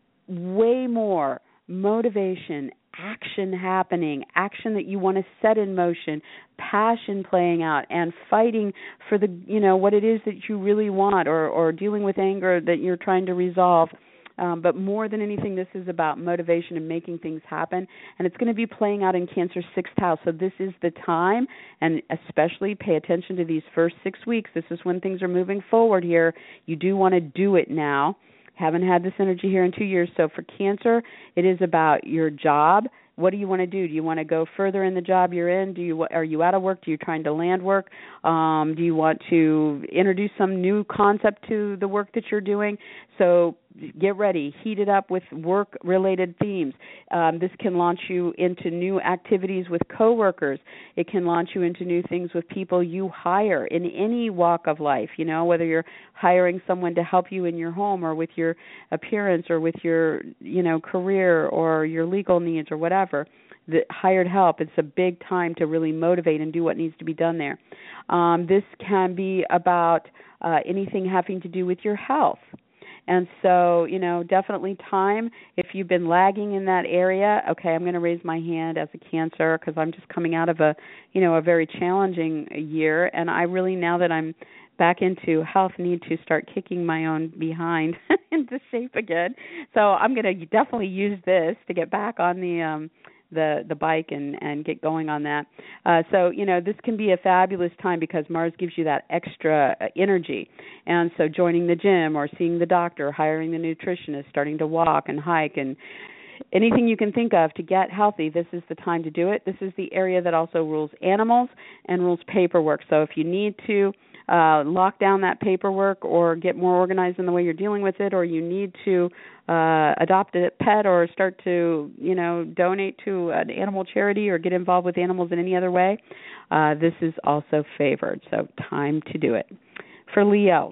Speaker 2: way more motivation, action happening, action that you want to set in motion, passion playing out, and fighting for the, you know, what it is that you really want, or, or dealing with anger that you're trying to resolve. Um, but more than anything, this is about motivation and making things happen. And it's going to be playing out in Cancer's sixth house. So this is the time, and especially pay attention to these first six weeks. This is when things are moving forward here. You do want to do it now. Haven't had this energy here in two years. So for Cancer, it is about your job. What do you want to do? Do you want to go further in the job you're in? Do you are you out of work? Do you trying to land work? Um, do you want to introduce some new concept to the work that you're doing? So get ready, heat it up with work-related themes. Um, this can launch you into new activities with coworkers. It can launch you into new things with people you hire in any walk of life, you know, whether you're hiring someone to help you in your home or with your appearance or with your, you know, career or your legal needs or whatever. The hired help, it's a big time to really motivate and do what needs to be done there. Um, this can be about uh, anything having to do with your health. And so, you know, definitely time. If you've been lagging in that area, okay, I'm going to raise my hand as a Cancer because I'm just coming out of a, you know, a very challenging year. And I really, now that I'm back into health, need to start kicking my own behind into shape again. So I'm going to definitely use this to get back on the um, the the bike and, and get going on that. Uh, so, you know, this can be a fabulous time because Mars gives you that extra energy. And so joining the gym or seeing the doctor, hiring the nutritionist, starting to walk and hike and anything you can think of to get healthy, this is the time to do it. This is the area that also rules animals and rules paperwork. So if you need to uh, lock down that paperwork or get more organized in the way you're dealing with it, or you need to uh, adopt a pet or start to, you know, donate to an animal charity or get involved with animals in any other way, uh, this is also favored. So time to do it. For Leo,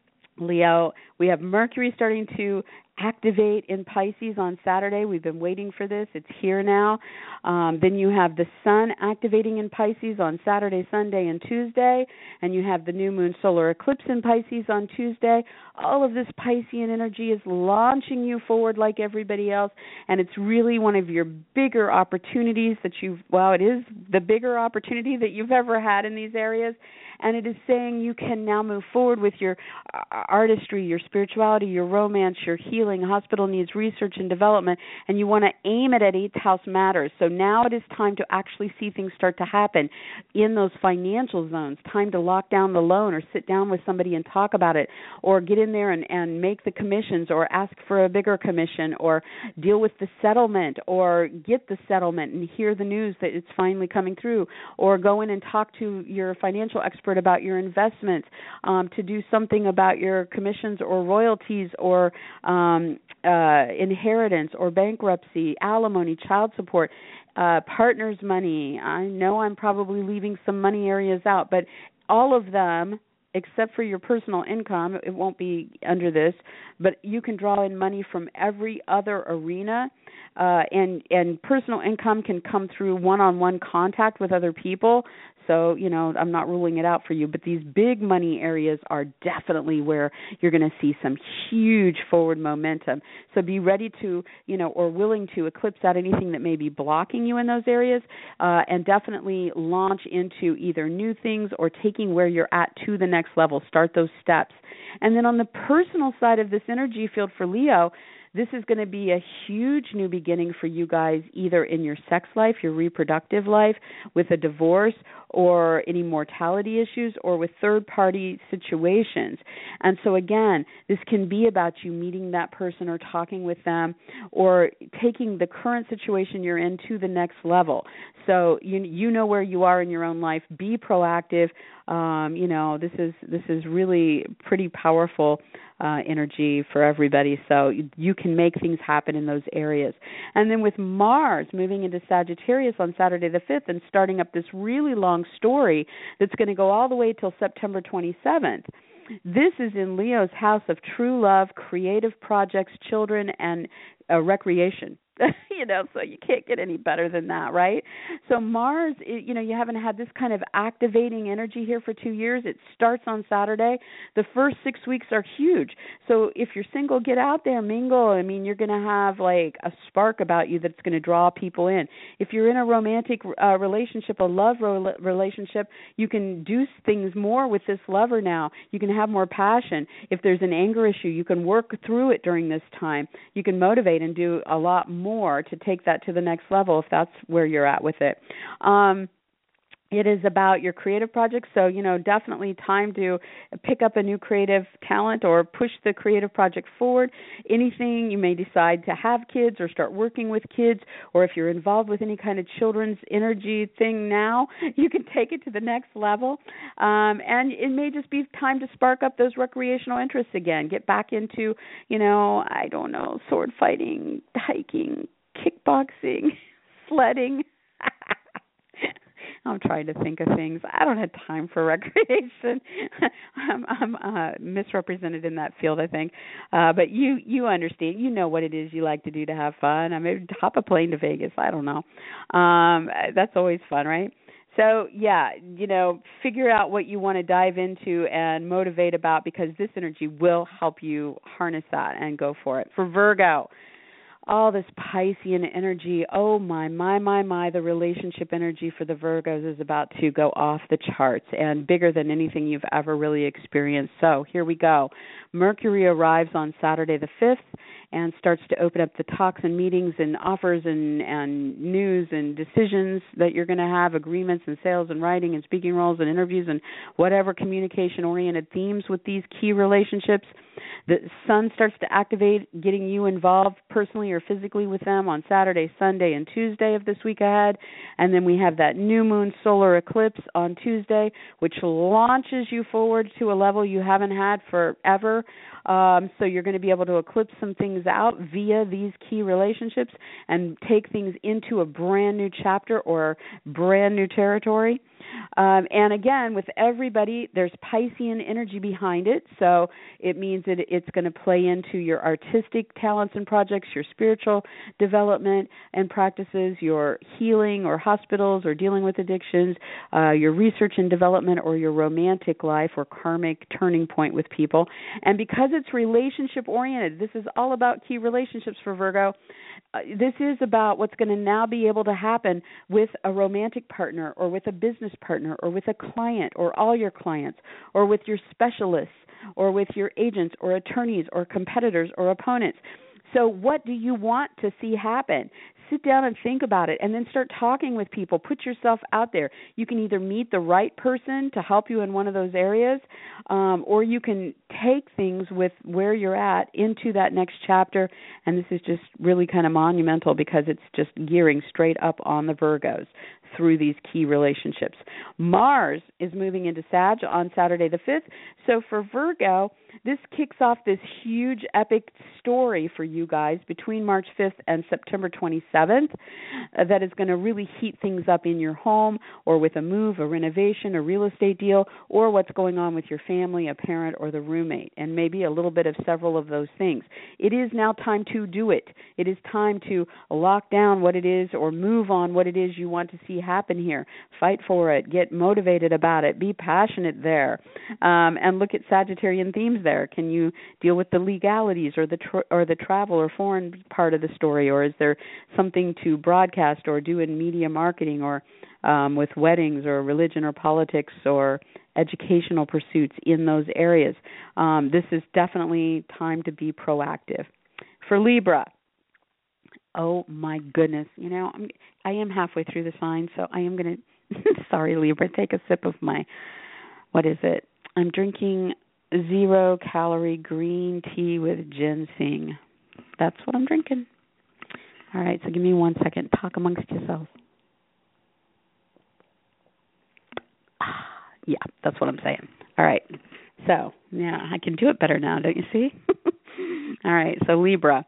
Speaker 2: Leo, we have Mercury starting to activate in Pisces on Saturday. We've been waiting for this. It's here now. Um, then you have the Sun activating in Pisces on Saturday, Sunday, and Tuesday. And you have the new moon solar eclipse in Pisces on Tuesday. All of this Piscean energy is launching you forward like everybody else. And it's really one of your bigger opportunities that you've, well, it is the bigger opportunity that you've ever had in these areas. And it is saying you can now move forward with your artistry, your spirituality, your romance, your healing, hospital needs, research and development, and you want to aim it at eighth house matters. So now it is time to actually see things start to happen in those financial zones, time to lock down the loan or sit down with somebody and talk about it, or get in there and, and make the commissions or ask for a bigger commission or deal with the settlement or get the settlement and hear the news that it's finally coming through, or go in and talk to your financial expert about your investments, um, to do something about your commissions or royalties or um, uh, inheritance or bankruptcy, alimony, child support, uh, partners' money. I know I'm probably leaving some money areas out, but all of them, except for your personal income, it won't be under this, but you can draw in money from every other arena. Uh, and, and personal income can come through one-on-one contact with other people. So, you know, I'm not ruling it out for you, but these big money areas are definitely where you're going to see some huge forward momentum. So be ready to, you know, or willing to eclipse out anything that may be blocking you in those areas, uh, and definitely launch into either new things or taking where you're at to the next level. Start those steps. And then on the personal side of this energy field for Leo, this is going to be a huge new beginning for you guys, either in your sex life, your reproductive life, with a divorce, or any mortality issues, or with third-party situations. And so again, this can be about you meeting that person or talking with them or taking the current situation you're in to the next level. So you you know where you are in your own life. Be proactive. Um, you know, this is this is really pretty powerful uh, energy for everybody. So you, you can make things happen in those areas. And then with Mars moving into Sagittarius on Saturday the fifth and starting up this really long story that's going to go all the way till September twenty-seventh. This is in Leo's house of true love, creative projects, children, and uh, recreation. You know, so you can't get any better than that, right? So Mars, you know, you haven't had this kind of activating energy here for two years. It starts on Saturday. The first six weeks are huge. So if you're single, get out there, mingle. I mean, you're going to have like a spark about you that's going to draw people in. If you're in a romantic uh, relationship, a love ro- relationship, you can do things more with this lover now. You can have more passion. If there's an anger issue, you can work through it during this time. You can motivate and do a lot more more to take that to the next level if that's where you're at with it. Um, It is about your creative projects, so, you know, definitely time to pick up a new creative talent or push the creative project forward. Anything you may decide to have kids or start working with kids, or if you're involved with any kind of children's energy thing now, you can take it to the next level. Um, and it may just be time to spark up those recreational interests again. Get back into, you know, I don't know, sword fighting, hiking, kickboxing, sledding. I'm trying to think of things. I don't have time for recreation. I'm, I'm uh, misrepresented in that field, I think. Uh, but you, you understand. You know what it is you like to do to have fun. I mean, hop a plane to Vegas. I don't know. Um, that's always fun, right? So, yeah, you know, figure out what you want to dive into and motivate about, because this energy will help you harness that and go for it. For Virgo, all this Piscean energy, oh my, my, my, my, the relationship energy for the Virgos is about to go off the charts and bigger than anything you've ever really experienced. So here we go. Mercury arrives on Saturday the fifth and starts to open up the talks and meetings and offers and, and news and decisions that you're going to have, agreements and sales and writing and speaking roles and interviews and whatever communication-oriented themes with these key relationships. The sun starts to activate, getting you involved personally or physically with them on Saturday, Sunday, and Tuesday of this week ahead. And then we have that new moon solar eclipse on Tuesday, which launches you forward to a level you haven't had forever. Um, so you're going to be able to eclipse some things out via these key relationships and take things into a brand new chapter or brand new territory. Um, and again, with everybody, there's Piscean energy behind it, so it means that it's going to play into your artistic talents and projects, your spiritual development and practices, your healing or hospitals or dealing with addictions, uh, your research and development, or your romantic life or karmic turning point with people. And because it's relationship-oriented, this is all about key relationships for Virgo. Uh, this is about what's going to now be able to happen with a romantic partner or with a business partner or with a client or all your clients or with your specialists or with your agents or attorneys or competitors or opponents. So what do you want to see happen? Sit down and think about it, and then start talking with people. Put yourself out there. You can either meet the right person to help you in one of those areas, um, or you can take things with where you're at into that next chapter, and this is just really kind of monumental because it's just gearing straight up on the Virgos through these key relationships. Mars is moving into Sag on Saturday the fifth, so for Virgo, this kicks off this huge epic story for you guys between March fifth and September twenty-seventh uh, that is going to really heat things up in your home or with a move, a renovation, a real estate deal, or what's going on with your family, a parent, or the roommate, and maybe a little bit of several of those things. It is now time to do it. It is time to lock down what it is or move on what it is you want to see happen here. Fight for it. Get motivated about it. Be passionate there. Um, and look at Sagittarian themes there. Can you deal with the legalities or the tra- or the travel or foreign part of the story, or is there something to broadcast or do in media marketing or um, with weddings or religion or politics or educational pursuits in those areas? Um, this is definitely time to be proactive. For Libra, oh my goodness, you know, I'm, I am halfway through the sign, so I am going to Sorry, Libra, take a sip of my, what is it? I'm drinking zero calorie green tea with ginseng. That's what I'm drinking. All right, so give me one second. Talk amongst yourselves. Yeah, that's what I'm saying. All right. So, yeah, I can do it better now, don't you see? All right, so Libra.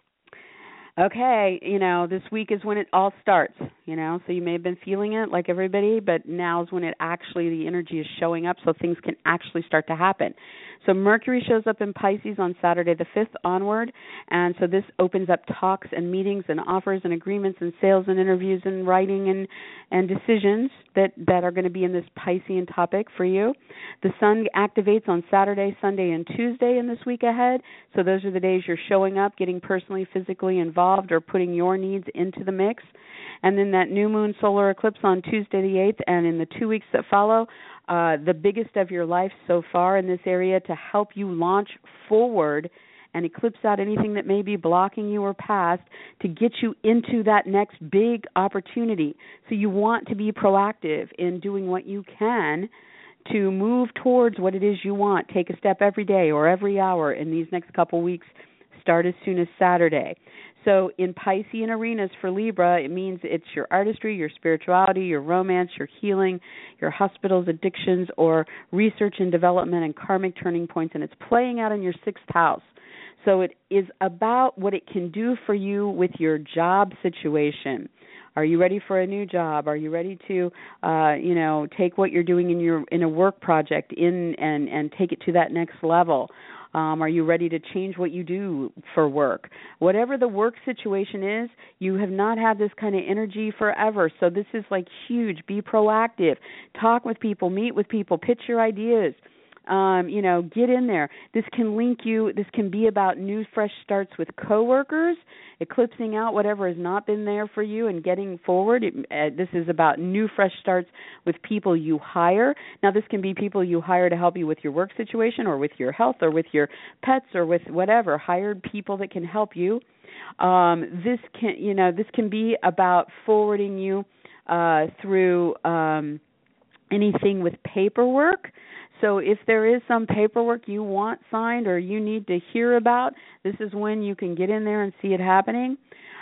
Speaker 2: Okay, you know, this week is when it all starts, you know, so you may have been feeling it like everybody, but now is when it actually, the energy is showing up so things can actually start to happen. So Mercury shows up in Pisces on Saturday the fifth onward, and so this opens up talks and meetings and offers and agreements and sales and interviews and writing and, and decisions that, that are going to be in this Piscean topic for you. The Sun activates on Saturday, Sunday, and Tuesday in this week ahead, so those are the days you're showing up, getting personally, physically involved, or putting your needs into the mix. And then that new moon solar eclipse on Tuesday the eighth, and in the two weeks that follow, uh, the biggest of your life so far in this area to help you launch forward and eclipse out anything that may be blocking you or past to get you into that next big opportunity. So you want to be proactive in doing what you can to move towards what it is you want. Take a step every day or every hour in these next couple weeks. Start as soon as Saturday. So in Piscean arenas for Libra, it means it's your artistry, your spirituality, your romance, your healing, your hospitals, addictions, or research and development and karmic turning points, and it's playing out in your sixth house. So it is about what it can do for you with your job situation. Are you ready for a new job? Are you ready to, uh, you know, take what you're doing in your in a work project in and, and take it to that next level? Um, are you ready to change what you do for work? Whatever the work situation is, you have not had this kind of energy forever. So this is like huge. Be proactive. Talk with people. Meet with people. Pitch your ideas. Um, you know, get in there. This can link you. This can be about new, fresh starts with coworkers, eclipsing out whatever has not been there for you and getting forward. It, uh, this is about new, fresh starts with people you hire. Now, this can be people you hire to help you with your work situation or with your health or with your pets or with whatever. Hired people that can help you. Um, this can, you know, this can be about forwarding you uh, through um, anything with paperwork. So if there is some paperwork you want signed or you need to hear about, this is when you can get in there and see it happening.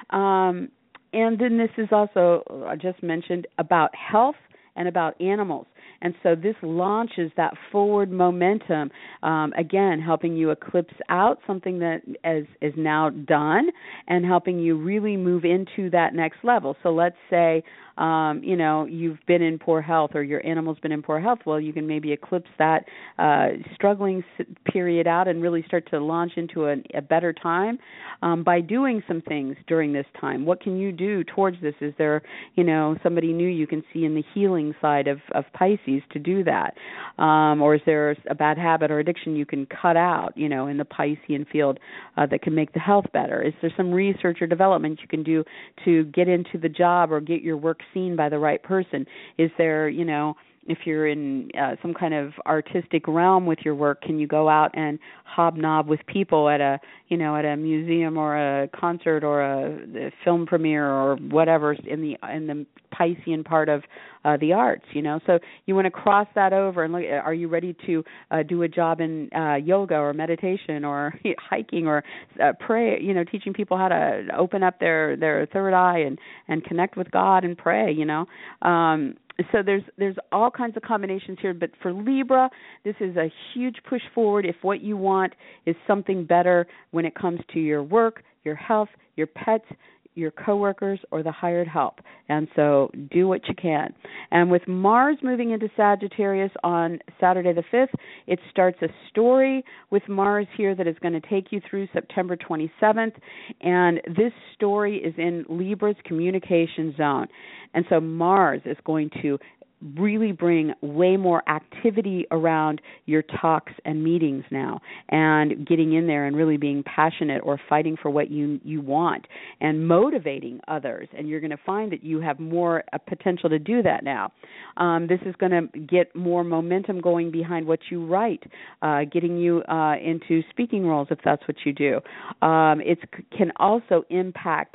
Speaker 2: Um, and then this is also, I just mentioned, about health and about animals. And so this launches that forward momentum, um, again, helping you eclipse out something that is, is now done and helping you really move into that next level. So let's say, um, you know, you've been in poor health or your animal's been in poor health. Well, you can maybe eclipse that uh, struggling period out and really start to launch into a, a better time um, by doing some things during this time. What can you do towards this? Is there, you know, somebody new you can see in the healing side of, of Pisces to do that? Um, or is there a bad habit or addiction you can cut out, you know, in the Piscean field uh, that can make the health better? Is there some research or development you can do to get into the job or get your work seen by the right person? Is there, you know, if you're in uh, some kind of artistic realm with your work, can you go out and hobnob with people at a, you know, at a museum or a concert or a, a film premiere or whatever in the in the Piscean part of uh, the arts, you know? So you want to cross that over and look. Are you ready to uh, do a job in uh, yoga or meditation or hiking or uh, pray? You know, teaching people how to open up their their third eye and and connect with God and pray. You know. Um, So there's there's all kinds of combinations here, but for Libra, this is a huge push forward if what you want is something better when it comes to your work, your health, your pets, your coworkers, or the hired help. And so do what you can. And with Mars moving into Sagittarius on Saturday the fifth, it starts a story with Mars here that is going to take you through September twenty-seventh. And this story is in Libra's communication zone. And so Mars is going to really bring way more activity around your talks and meetings now and getting in there and really being passionate or fighting for what you you want and motivating others. And you're going to find that you have more uh, potential to do that now. Um, this is going to get more momentum going behind what you write, uh, getting you uh, into speaking roles if that's what you do. Um, it can also impact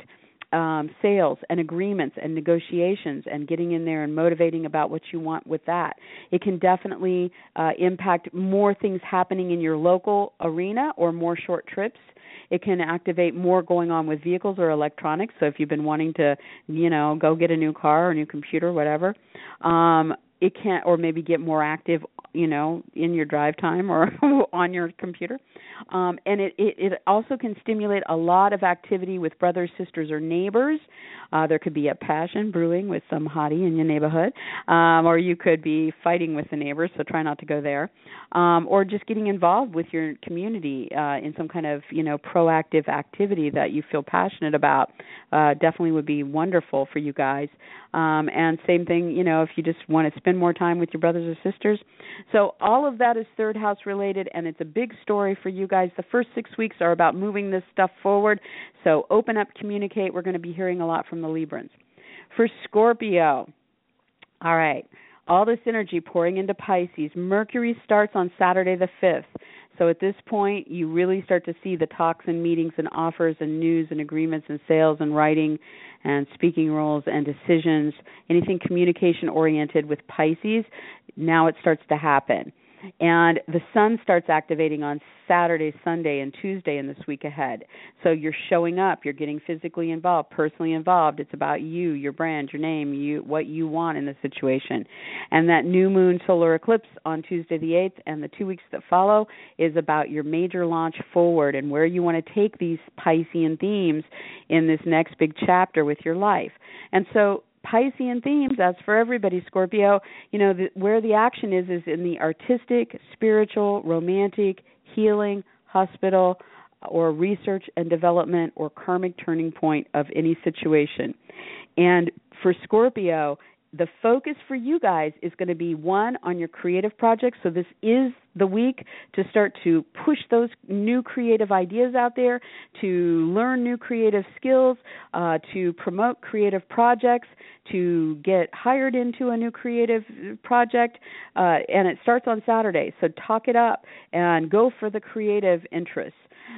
Speaker 2: um, sales and agreements and negotiations and getting in there and motivating about what you want with that. It can definitely uh, impact more things happening in your local arena or more short trips. It can activate more going on with vehicles or electronics. So if you've been wanting to, you know, go get a new car or a new computer, whatever, um, it can, or maybe get more active, you know, in your drive time or on your computer. Um, and it, it, it also can stimulate a lot of activity with brothers, sisters, or neighbors. Uh, there could be a passion brewing with some hottie in your neighborhood, um, or you could be fighting with the neighbors, so try not to go there. Um, or just getting involved with your community uh, in some kind of, you know, proactive activity that you feel passionate about. Uh, definitely would be wonderful for you guys. Um, and same thing, you know, if you just want to spend more time with your brothers or sisters. So all of that is third house related, and it's a big story for you guys. The first six weeks are about moving this stuff forward. So open up, communicate. We're going to be hearing a lot from the Librans. For Scorpio, all right, all this energy pouring into Pisces. Mercury starts on Saturday the fifth. So at this point, you really start to see the talks and meetings and offers and news and agreements and sales and writing and speaking roles and decisions, anything communication-oriented with Pisces, now it starts to happen. And the sun starts activating on Saturday, Sunday, and Tuesday in this week ahead. So you're showing up. You're getting physically involved, personally involved. It's about you, your brand, your name, you, what you want in the situation. And that new moon solar eclipse on Tuesday the eighth and the two weeks that follow is about your major launch forward and where you want to take these Piscean themes in this next big chapter with your life. And so Piscean themes, that's for everybody, Scorpio. You know, the, where the action is is in the artistic, spiritual, romantic, healing, hospital, or research and development or karmic turning point of any situation. And for Scorpio, the focus for you guys is going to be, one, on your creative projects. So this is the week to start to push those new creative ideas out there, to learn new creative skills, uh, to promote creative projects, to get hired into a new creative project. Uh, and it starts on Saturday. So talk it up and go for the creative interests.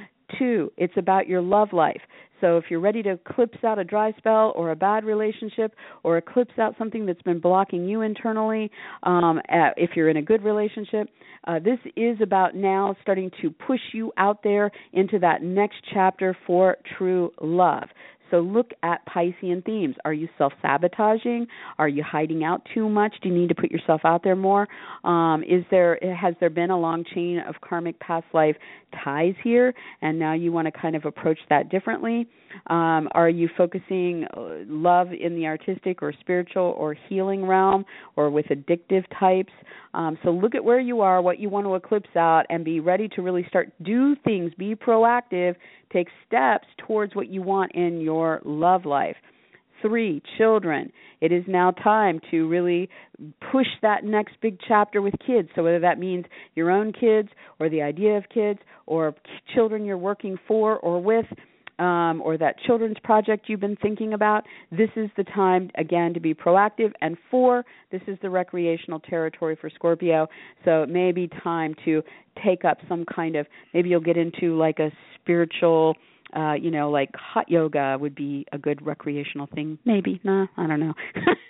Speaker 2: Two, it's about your love life. So if you're ready to eclipse out a dry spell or a bad relationship or eclipse out something that's been blocking you internally, um, uh, if you're in a good relationship, uh, this is about now starting to push you out there into that next chapter for true love. So look at Piscean themes. Are you self-sabotaging? Are you hiding out too much? Do you need to put yourself out there more? Um, is there has there been a long chain of karmic past life ties here, and now you want to kind of approach that differently? Um, are you focusing love in the artistic or spiritual or healing realm or with addictive types? Um, so look at where you are, what you want to eclipse out, and be ready to really start do things, be proactive, take steps towards what you want in your love life. Three, children. It is now time to really push that next big chapter with kids. So whether that means your own kids or the idea of kids or children you're working for or with, Um, or that children's project you've been thinking about, this is the time, again, to be proactive. And four, this is the recreational territory for Scorpio, so it may be time to take up some kind of, maybe you'll get into like a spiritual, uh, you know, like hot yoga would be a good recreational thing. Maybe. Nah, I don't know.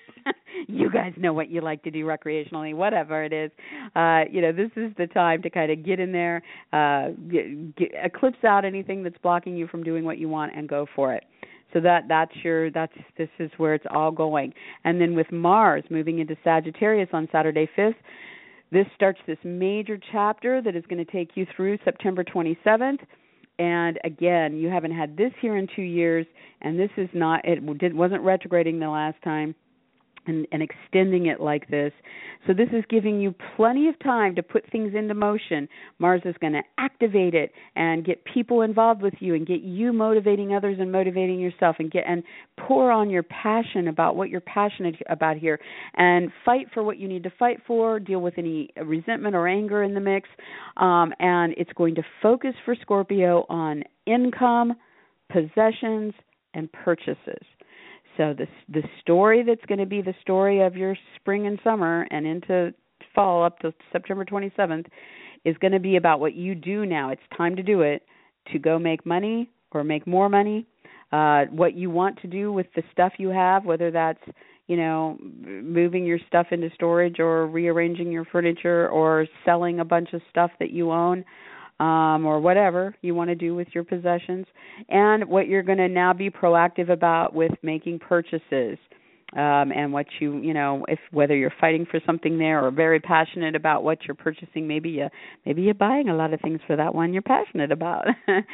Speaker 2: You guys know what you like to do recreationally, whatever it is. Uh, you know, this is the time to kind of get in there, uh, get, get, eclipse out anything that's blocking you from doing what you want and go for it. So that that's your that's this is where it's all going. And then with Mars moving into Sagittarius on Saturday fifth, this starts this major chapter that is going to take you through September twenty-seventh. And again, you haven't had this here in two years, and this is not it did, wasn't retrograding the last time. And, and extending it like this. So this is giving you plenty of time to put things into motion. Mars is going to activate it and get people involved with you and get you motivating others and motivating yourself and get and pour on your passion about what you're passionate about here and fight for what you need to fight for, deal with any resentment or anger in the mix. Um, and it's going to focus for Scorpio on income, possessions, and purchases. So the the story that's going to be the story of your spring and summer and into fall up to September twenty-seventh is going to be about what you do now. It's time to do it, to go make money or make more money, uh, what you want to do with the stuff you have, whether that's, you know, moving your stuff into storage or rearranging your furniture or selling a bunch of stuff that you own, um, or whatever you want to do with your possessions, and what you're going to now be proactive about with making purchases. Um, and what you, you know, if whether you're fighting for something there or very passionate about what you're purchasing, maybe you, maybe you're buying a lot of things for that one you're passionate about.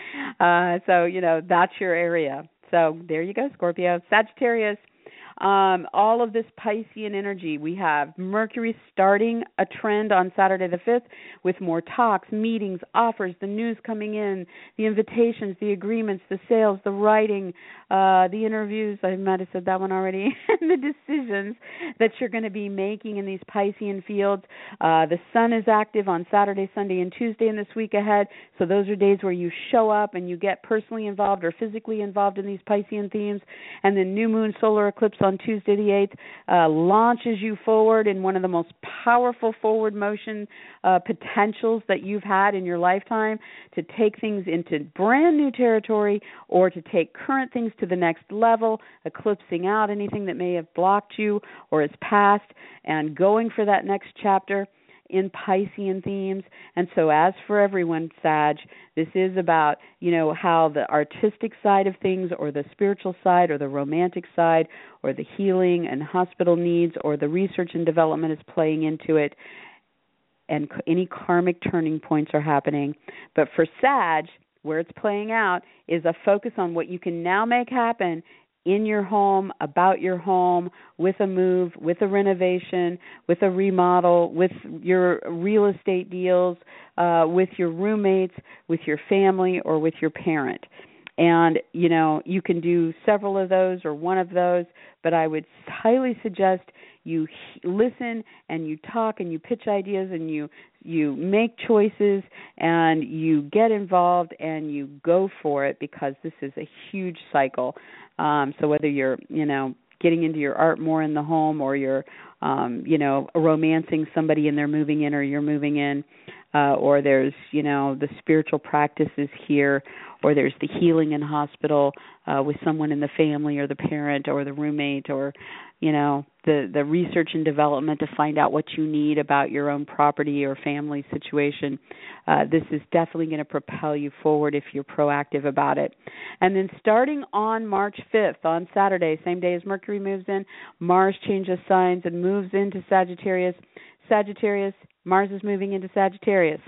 Speaker 2: uh, so, you know, that's your area. So there you go, Scorpio. Sagittarius. Um, all of this Piscean energy. We have Mercury starting a trend on Saturday the fifth with more talks, meetings, offers, the news coming in, the invitations, the agreements, the sales, the writing, uh, the interviews, I might have said that one already, and the decisions that you're going to be making in these Piscean fields. Uh, the sun is active on Saturday, Sunday, and Tuesday in this week ahead, so those are days where you show up and you get personally involved or physically involved in these Piscean themes, and the new moon solar eclipse on Tuesday the eighth uh, launches you forward in one of the most powerful forward motion uh, potentials that you've had in your lifetime to take things into brand new territory or to take current things to the next level, eclipsing out anything that may have blocked you or is past and going for that next chapter in Piscean themes. And so as for everyone, Sag, this is about, you know, how the artistic side of things or the spiritual side or the romantic side or the healing and hospital needs or the research and development is playing into it, and any karmic turning points are happening. But for Sag, where it's playing out is a focus on what you can now make happen in your home, about your home, with a move, with a renovation, with a remodel, with your real estate deals, uh, with your roommates, with your family, or with your parent. And, you know, you can do several of those or one of those, but I would highly suggest you listen and you talk and you pitch ideas and you you make choices and you get involved and you go for it, because this is a huge cycle. Um, so whether you're, you know, getting into your art more in the home, or you're, um, you know, romancing somebody and they're moving in or you're moving in, uh, or there's, you know, the spiritual practices here, or there's the healing in hospital uh, with someone in the family or the parent or the roommate, or, you know, the, the research and development to find out what you need about your own property or family situation. Uh, this is definitely going to propel you forward if you're proactive about it. And then starting on March fifth, on Saturday, same day as Mercury moves in, Mars changes signs and moves into Sagittarius. Sagittarius, Mars is moving into Sagittarius.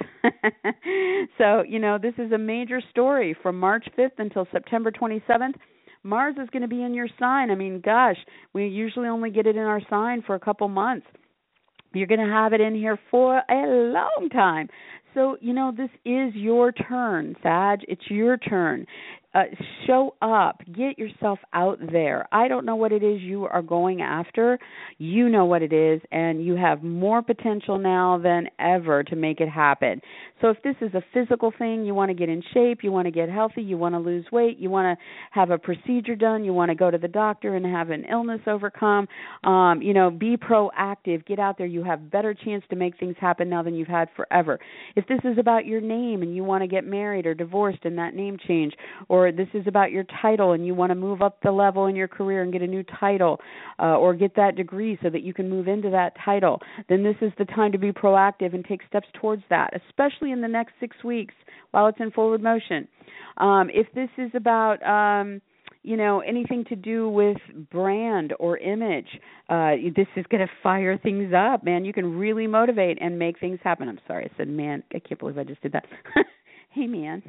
Speaker 2: So, you know, this is a major story from March fifth until September twenty-seventh. Mars is going to be in your sign. I mean, gosh, we usually only get it in our sign for a couple months. You're going to have it in here for a long time. So, you know, this is your turn, Sag. It's your turn. Uh, show up. Get yourself out there. I don't know what it is you are going after. You know what it is, and you have more potential now than ever to make it happen. So if this is a physical thing, you want to get in shape, you want to get healthy, you want to lose weight, you want to have a procedure done, you want to go to the doctor and have an illness overcome, um, you know, be proactive. Get out there. You have a better chance to make things happen now than you've had forever. If this is about your name and you want to get married or divorced and that name change, or this is about your title and you want to move up the level in your career and get a new title, uh, or get that degree so that you can move into that title, then this is the time to be proactive and take steps towards that, especially in the next six weeks while it's in forward motion. Um, if this is about, um, you know, anything to do with brand or image, uh, this is going to fire things up, man. You can really motivate and make things happen. I'm sorry, I said man. I can't believe I just did that. Hey, man,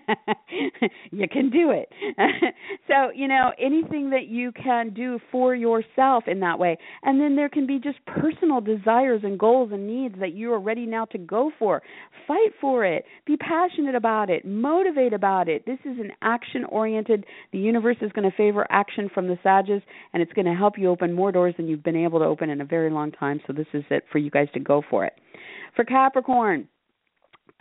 Speaker 2: you can do it. So, you know, anything that you can do for yourself in that way. And then there can be just personal desires and goals and needs that you are ready now to go for. Fight for it. Be passionate about it. Motivate about it. This is an action-oriented. The universe is going to favor action from the Sages, and it's going to help you open more doors than you've been able to open in a very long time. So this is it for you guys to go for it. For Capricorn,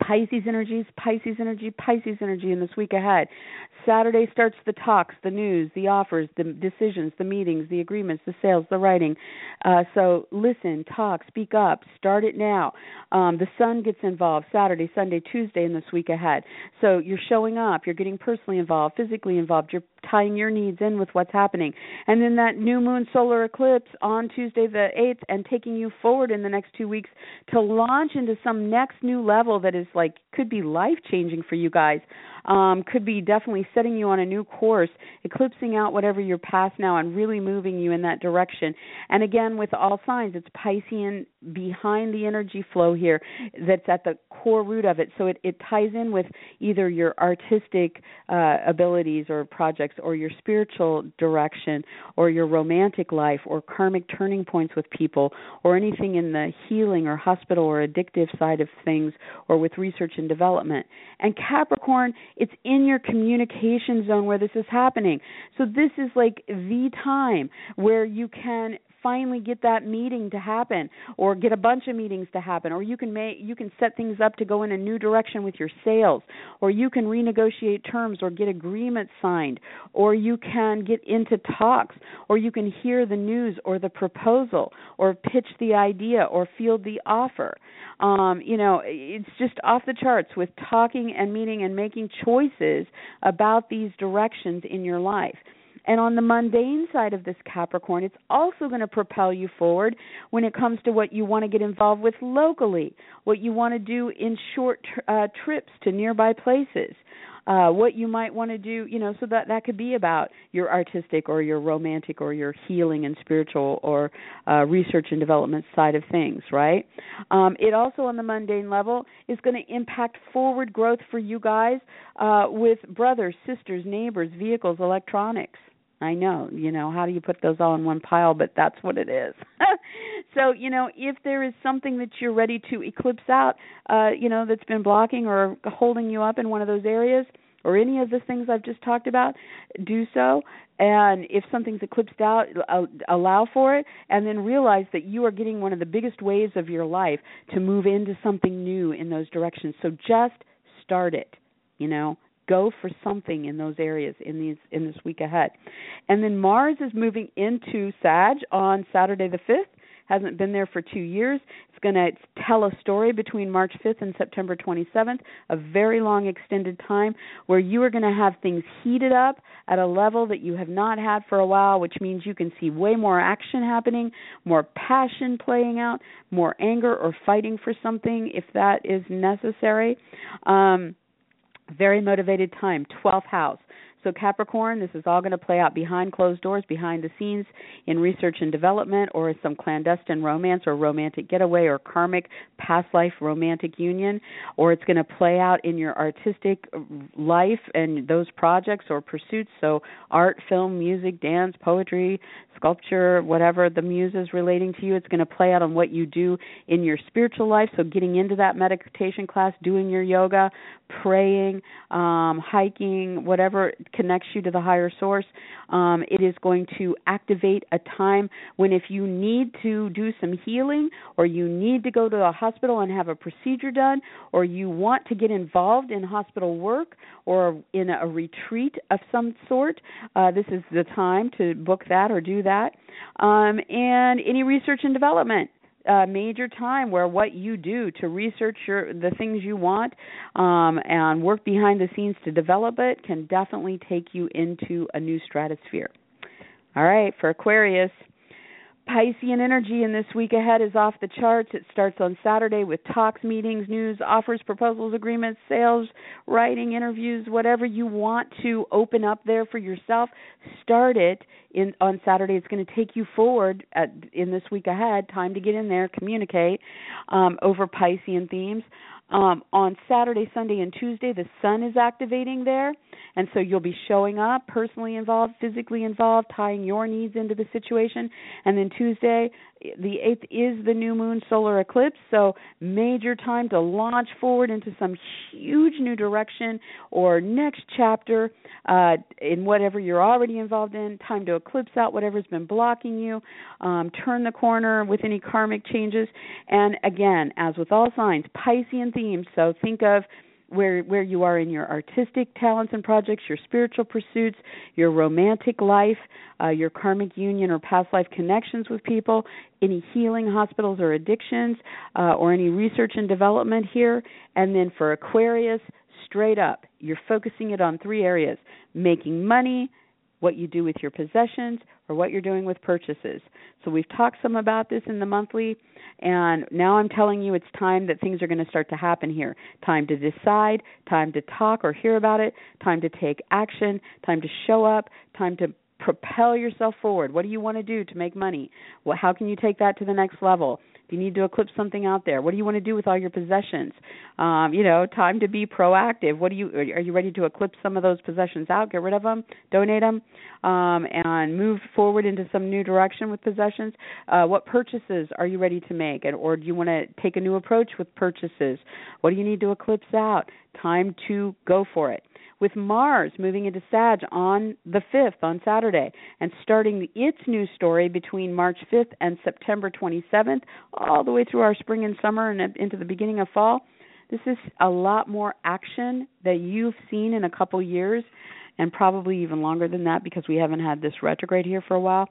Speaker 2: Pisces energies, Pisces energy, Pisces energy in this week ahead. Saturday starts the talks, the news, the offers, the decisions, the meetings, the agreements, the sales, the writing. Uh, so listen, talk, speak up, start it now. Um, the sun gets involved Saturday, Sunday, Tuesday in this week ahead. So you're showing up, you're getting personally involved, physically involved, you're tying your needs in with what's happening. And then that new moon solar eclipse on Tuesday the eighth and taking you forward in the next two weeks to launch into some next new level that is like, could be life-changing for you guys. Um, could be definitely setting you on a new course, eclipsing out whatever you're past now and really moving you in that direction. And again, with all signs, it's Piscean behind the energy flow here that's at the core root of it. So it, it ties in with either your artistic uh, abilities or projects or your spiritual direction or your romantic life or karmic turning points with people or anything in the healing or hospital or addictive side of things or with research and development. And Capricorn, it's in your communication zone where this is happening. So this is like the time where you can finally get that meeting to happen or get a bunch of meetings to happen, or you can make you can set things up to go in a new direction with your sales, or you can renegotiate terms or get agreements signed, or you can get into talks, or you can hear the news or the proposal or pitch the idea or field the offer. Um, you know, it's just off the charts with talking and meeting and making choices about these directions in your life. And on the mundane side of this Capricorn, it's also going to propel you forward when it comes to what you want to get involved with locally, what you want to do in short uh, trips to nearby places, uh, what you might want to do, you know, so that that could be about your artistic or your romantic or your healing and spiritual or uh, research and development side of things, right? Um, it also, on the mundane level, is going to impact forward growth for you guys uh, with brothers, sisters, neighbors, vehicles, electronics. I know, you know, how do you put those all in one pile, but that's what it is. So, you know, if there is something that you're ready to eclipse out, uh, you know, that's been blocking or holding you up in one of those areas, or any of the things I've just talked about, do so. And if something's eclipsed out, allow for it, and then realize that you are getting one of the biggest waves of your life to move into something new in those directions. So just start it, you know. Go for something in those areas in these in this week ahead. And then Mars is moving into Sag on Saturday the fifth. Hasn't been there for two years. It's going to tell a story between March fifth and September twenty-seventh, a very long extended time where you are going to have things heated up at a level that you have not had for a while, which means you can see way more action happening, more passion playing out, more anger or fighting for something if that is necessary. Um Very motivated time, twelfth house. So Capricorn, this is all going to play out behind closed doors, behind the scenes, in research and development, or as some clandestine romance or romantic getaway or karmic past life romantic union, or it's going to play out in your artistic life and those projects or pursuits, so art, film, music, dance, poetry, sculpture, whatever the muse is relating to you. It's going to play out on what you do in your spiritual life, so getting into that meditation class, doing your yoga, praying, um, hiking, whatever connects you to the higher source. Um, it is going to activate a time when if you need to do some healing or you need to go to a hospital and have a procedure done, or you want to get involved in hospital work or in a retreat of some sort, uh, this is the time to book that or do that. Um, and any research and development. Uh, major time where what you do to research your, the things you want um, and work behind the scenes to develop it can definitely take you into a new stratosphere. All right, for Aquarius, Piscean energy in this week ahead is off the charts. It starts on Saturday with talks, meetings, news, offers, proposals, agreements, sales, writing, interviews, whatever you want to open up there for yourself. Start it in, on Saturday. It's going to take you forward at, in this week ahead. Time to get in there, communicate um, over Piscean themes. Um, on Saturday, Sunday, and Tuesday, the sun is activating there, and so you'll be showing up, personally involved, physically involved, tying your needs into the situation. And then Tuesday, the eighth, is the new moon solar eclipse, so major time to launch forward into some huge new direction or next chapter uh, in whatever you're already involved in. Time to eclipse out whatever's been blocking you, um, turn the corner with any karmic changes. And again, as with all signs, Piscean themes. So think of where where you are in your artistic talents and projects, your spiritual pursuits, your romantic life, uh, your karmic union or past life connections with people, any healing, hospitals, or addictions, uh, or any research and development here. And then for Aquarius, straight up, you're focusing it on three areas: making money, what you do with your possessions, or what you're doing with purchases. So we've talked some about this in the monthly, and now I'm telling you it's time that things are going to start to happen here. Time to decide, time to talk or hear about it, time to take action, time to show up, time to propel yourself forward. What do you want to do to make money? Well, how can you take that to the next level? Do you need to eclipse something out there? What do you want to do with all your possessions? Um, you know, time to be proactive. What do you are you ready to eclipse some of those possessions out? Get rid of them, donate them, um, and move forward into some new direction with possessions. Uh, what purchases are you ready to make, and, or do you want to take a new approach with purchases? What do you need to eclipse out? Time to go for it. With Mars moving into Sag on the fifth, on Saturday, and starting its new story between March fifth and September twenty-seventh, all the way through our spring and summer and into the beginning of fall. This is a lot more action that you've seen in a couple years, and probably even longer than that because we haven't had this retrograde here for a while.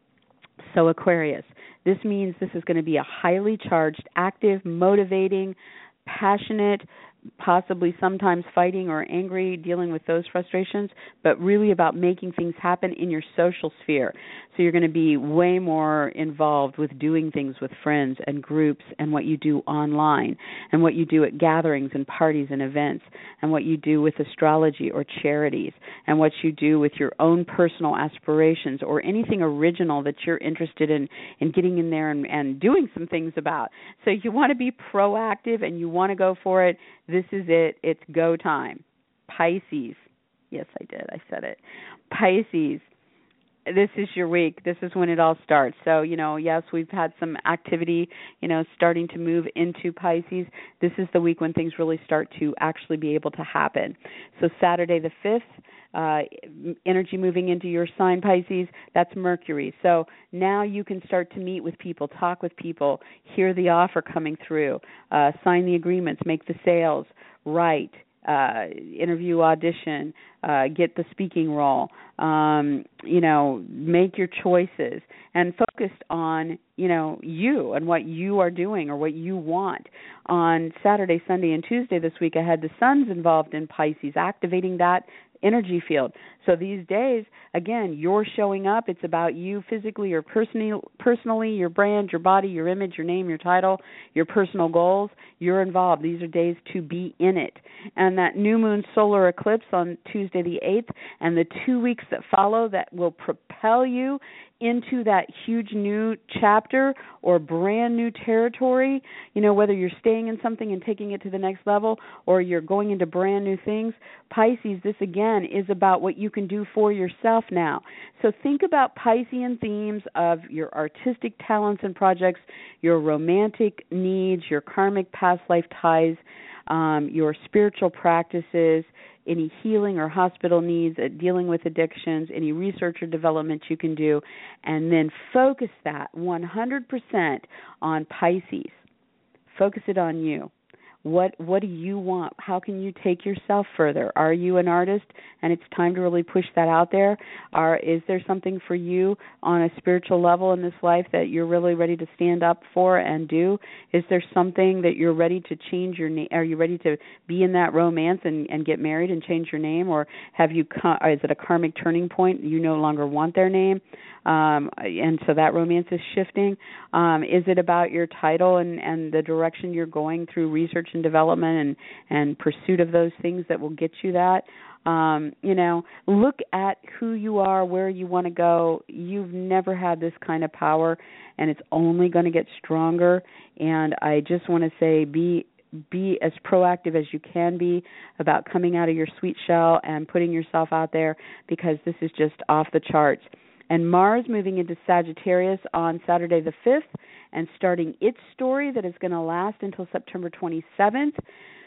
Speaker 2: So Aquarius, this means this is going to be a highly charged, active, motivating, passionate, possibly sometimes fighting or angry, dealing with those frustrations, but really about making things happen in your social sphere. So you're going to be way more involved with doing things with friends and groups, and what you do online, and what you do at gatherings and parties and events, and what you do with astrology or charities, and what you do with your own personal aspirations or anything original that you're interested in, in getting in there and, and doing some things about. So you want to be proactive and you want to go for it. This is it. It's go time. Pisces. Yes, I did. I said it. Pisces. This is your week. This is when it all starts. So, you know, yes, we've had some activity, you know, starting to move into Pisces. This is the week when things really start to actually be able to happen. So Saturday the fifth, uh, energy moving into your sign, Pisces, that's Mercury. So now you can start to meet with people, talk with people, hear the offer coming through, uh, sign the agreements, make the sales, write, Uh, interview, audition, uh, get the speaking role, um, you know, make your choices, and focused on, you know, you and what you are doing or what you want. On Saturday, Sunday, and Tuesday this week, I had the sun's involved in Pisces, activating that energy field. So these days, again, you're showing up. It's about you physically or personally, personally, your brand, your body, your image, your name, your title, your personal goals. You're involved. These are days to be in it. And that new moon solar eclipse on Tuesday the eighth and the two weeks that follow that will propel you into that huge new chapter or brand new territory, you know, whether you're staying in something and taking it to the next level or you're going into brand new things. Pisces, this again is about what you can do for yourself now. So think about Piscean themes of your artistic talents and projects, your romantic needs, your karmic past life ties, um, your spiritual practices, any healing or hospital needs, uh, dealing with addictions, any research or development you can do, and then focus that one hundred percent on Pisces. Focus it on you. What what do you want? How can you take yourself further? Are you an artist and it's time to really push that out there? Are, is there something for you on a spiritual level in this life that you're really ready to stand up for and do? Is there something that you're ready to change your name? Are you ready to be in that romance and, and get married and change your name? Or have you? Or is it a karmic turning point? You no longer want their name? Um, and so that romance is shifting. Um, is it about your title and, and the direction you're going through research and development and, and pursuit of those things that will get you that? Um, you know, look at who you are, where you want to go. You've never had this kind of power, and it's only going to get stronger. And I just want to say be be as proactive as you can be about coming out of your sweet shell and putting yourself out there, because this is just off the charts. And Mars moving into Sagittarius on Saturday the fifth and starting its story that is going to last until September twenty-seventh.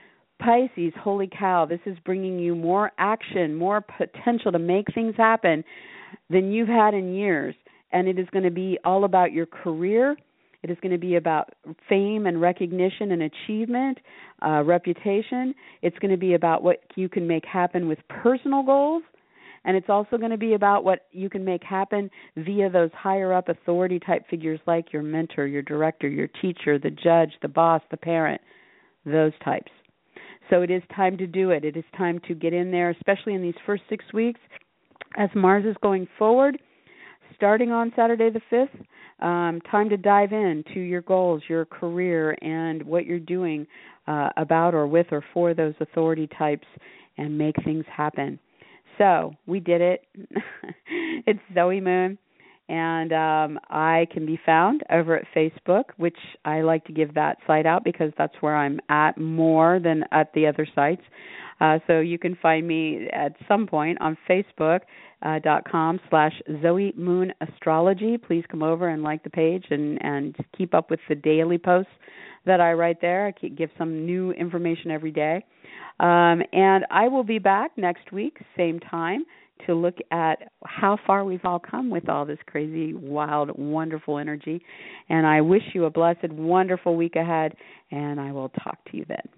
Speaker 2: Pisces, holy cow, this is bringing you more action, more potential to make things happen than you've had in years. And it is going to be all about your career, It is going to be about fame and recognition and achievement, uh, reputation. It's going to be about what you can make happen with personal goals. And it's also going to be about what you can make happen via those higher-up authority-type figures like your mentor, your director, your teacher, the judge, the boss, the parent, those types. So it is time to do it. It is time to get in there, especially in these first six weeks as Mars is going forward. Starting on Saturday the fifth, um, time to dive into your goals, your career, and what you're doing uh, about or with or for those authority types and make things happen. So we did it. It's Zoe Moon, and um, I can be found over at Facebook, which I like to give that site out because that's where I'm at more than at the other sites. Uh, so you can find me at some point on Facebook. Uh, dot com slash Zoe Moon Astrology. Please come over and like the page and, and keep up with the daily posts that I write there. I give some new information every day. Um, and I will be back next week, same time, to look at how far we've all come with all this crazy, wild, wonderful energy. And I wish you a blessed, wonderful week ahead, and I will talk to you then.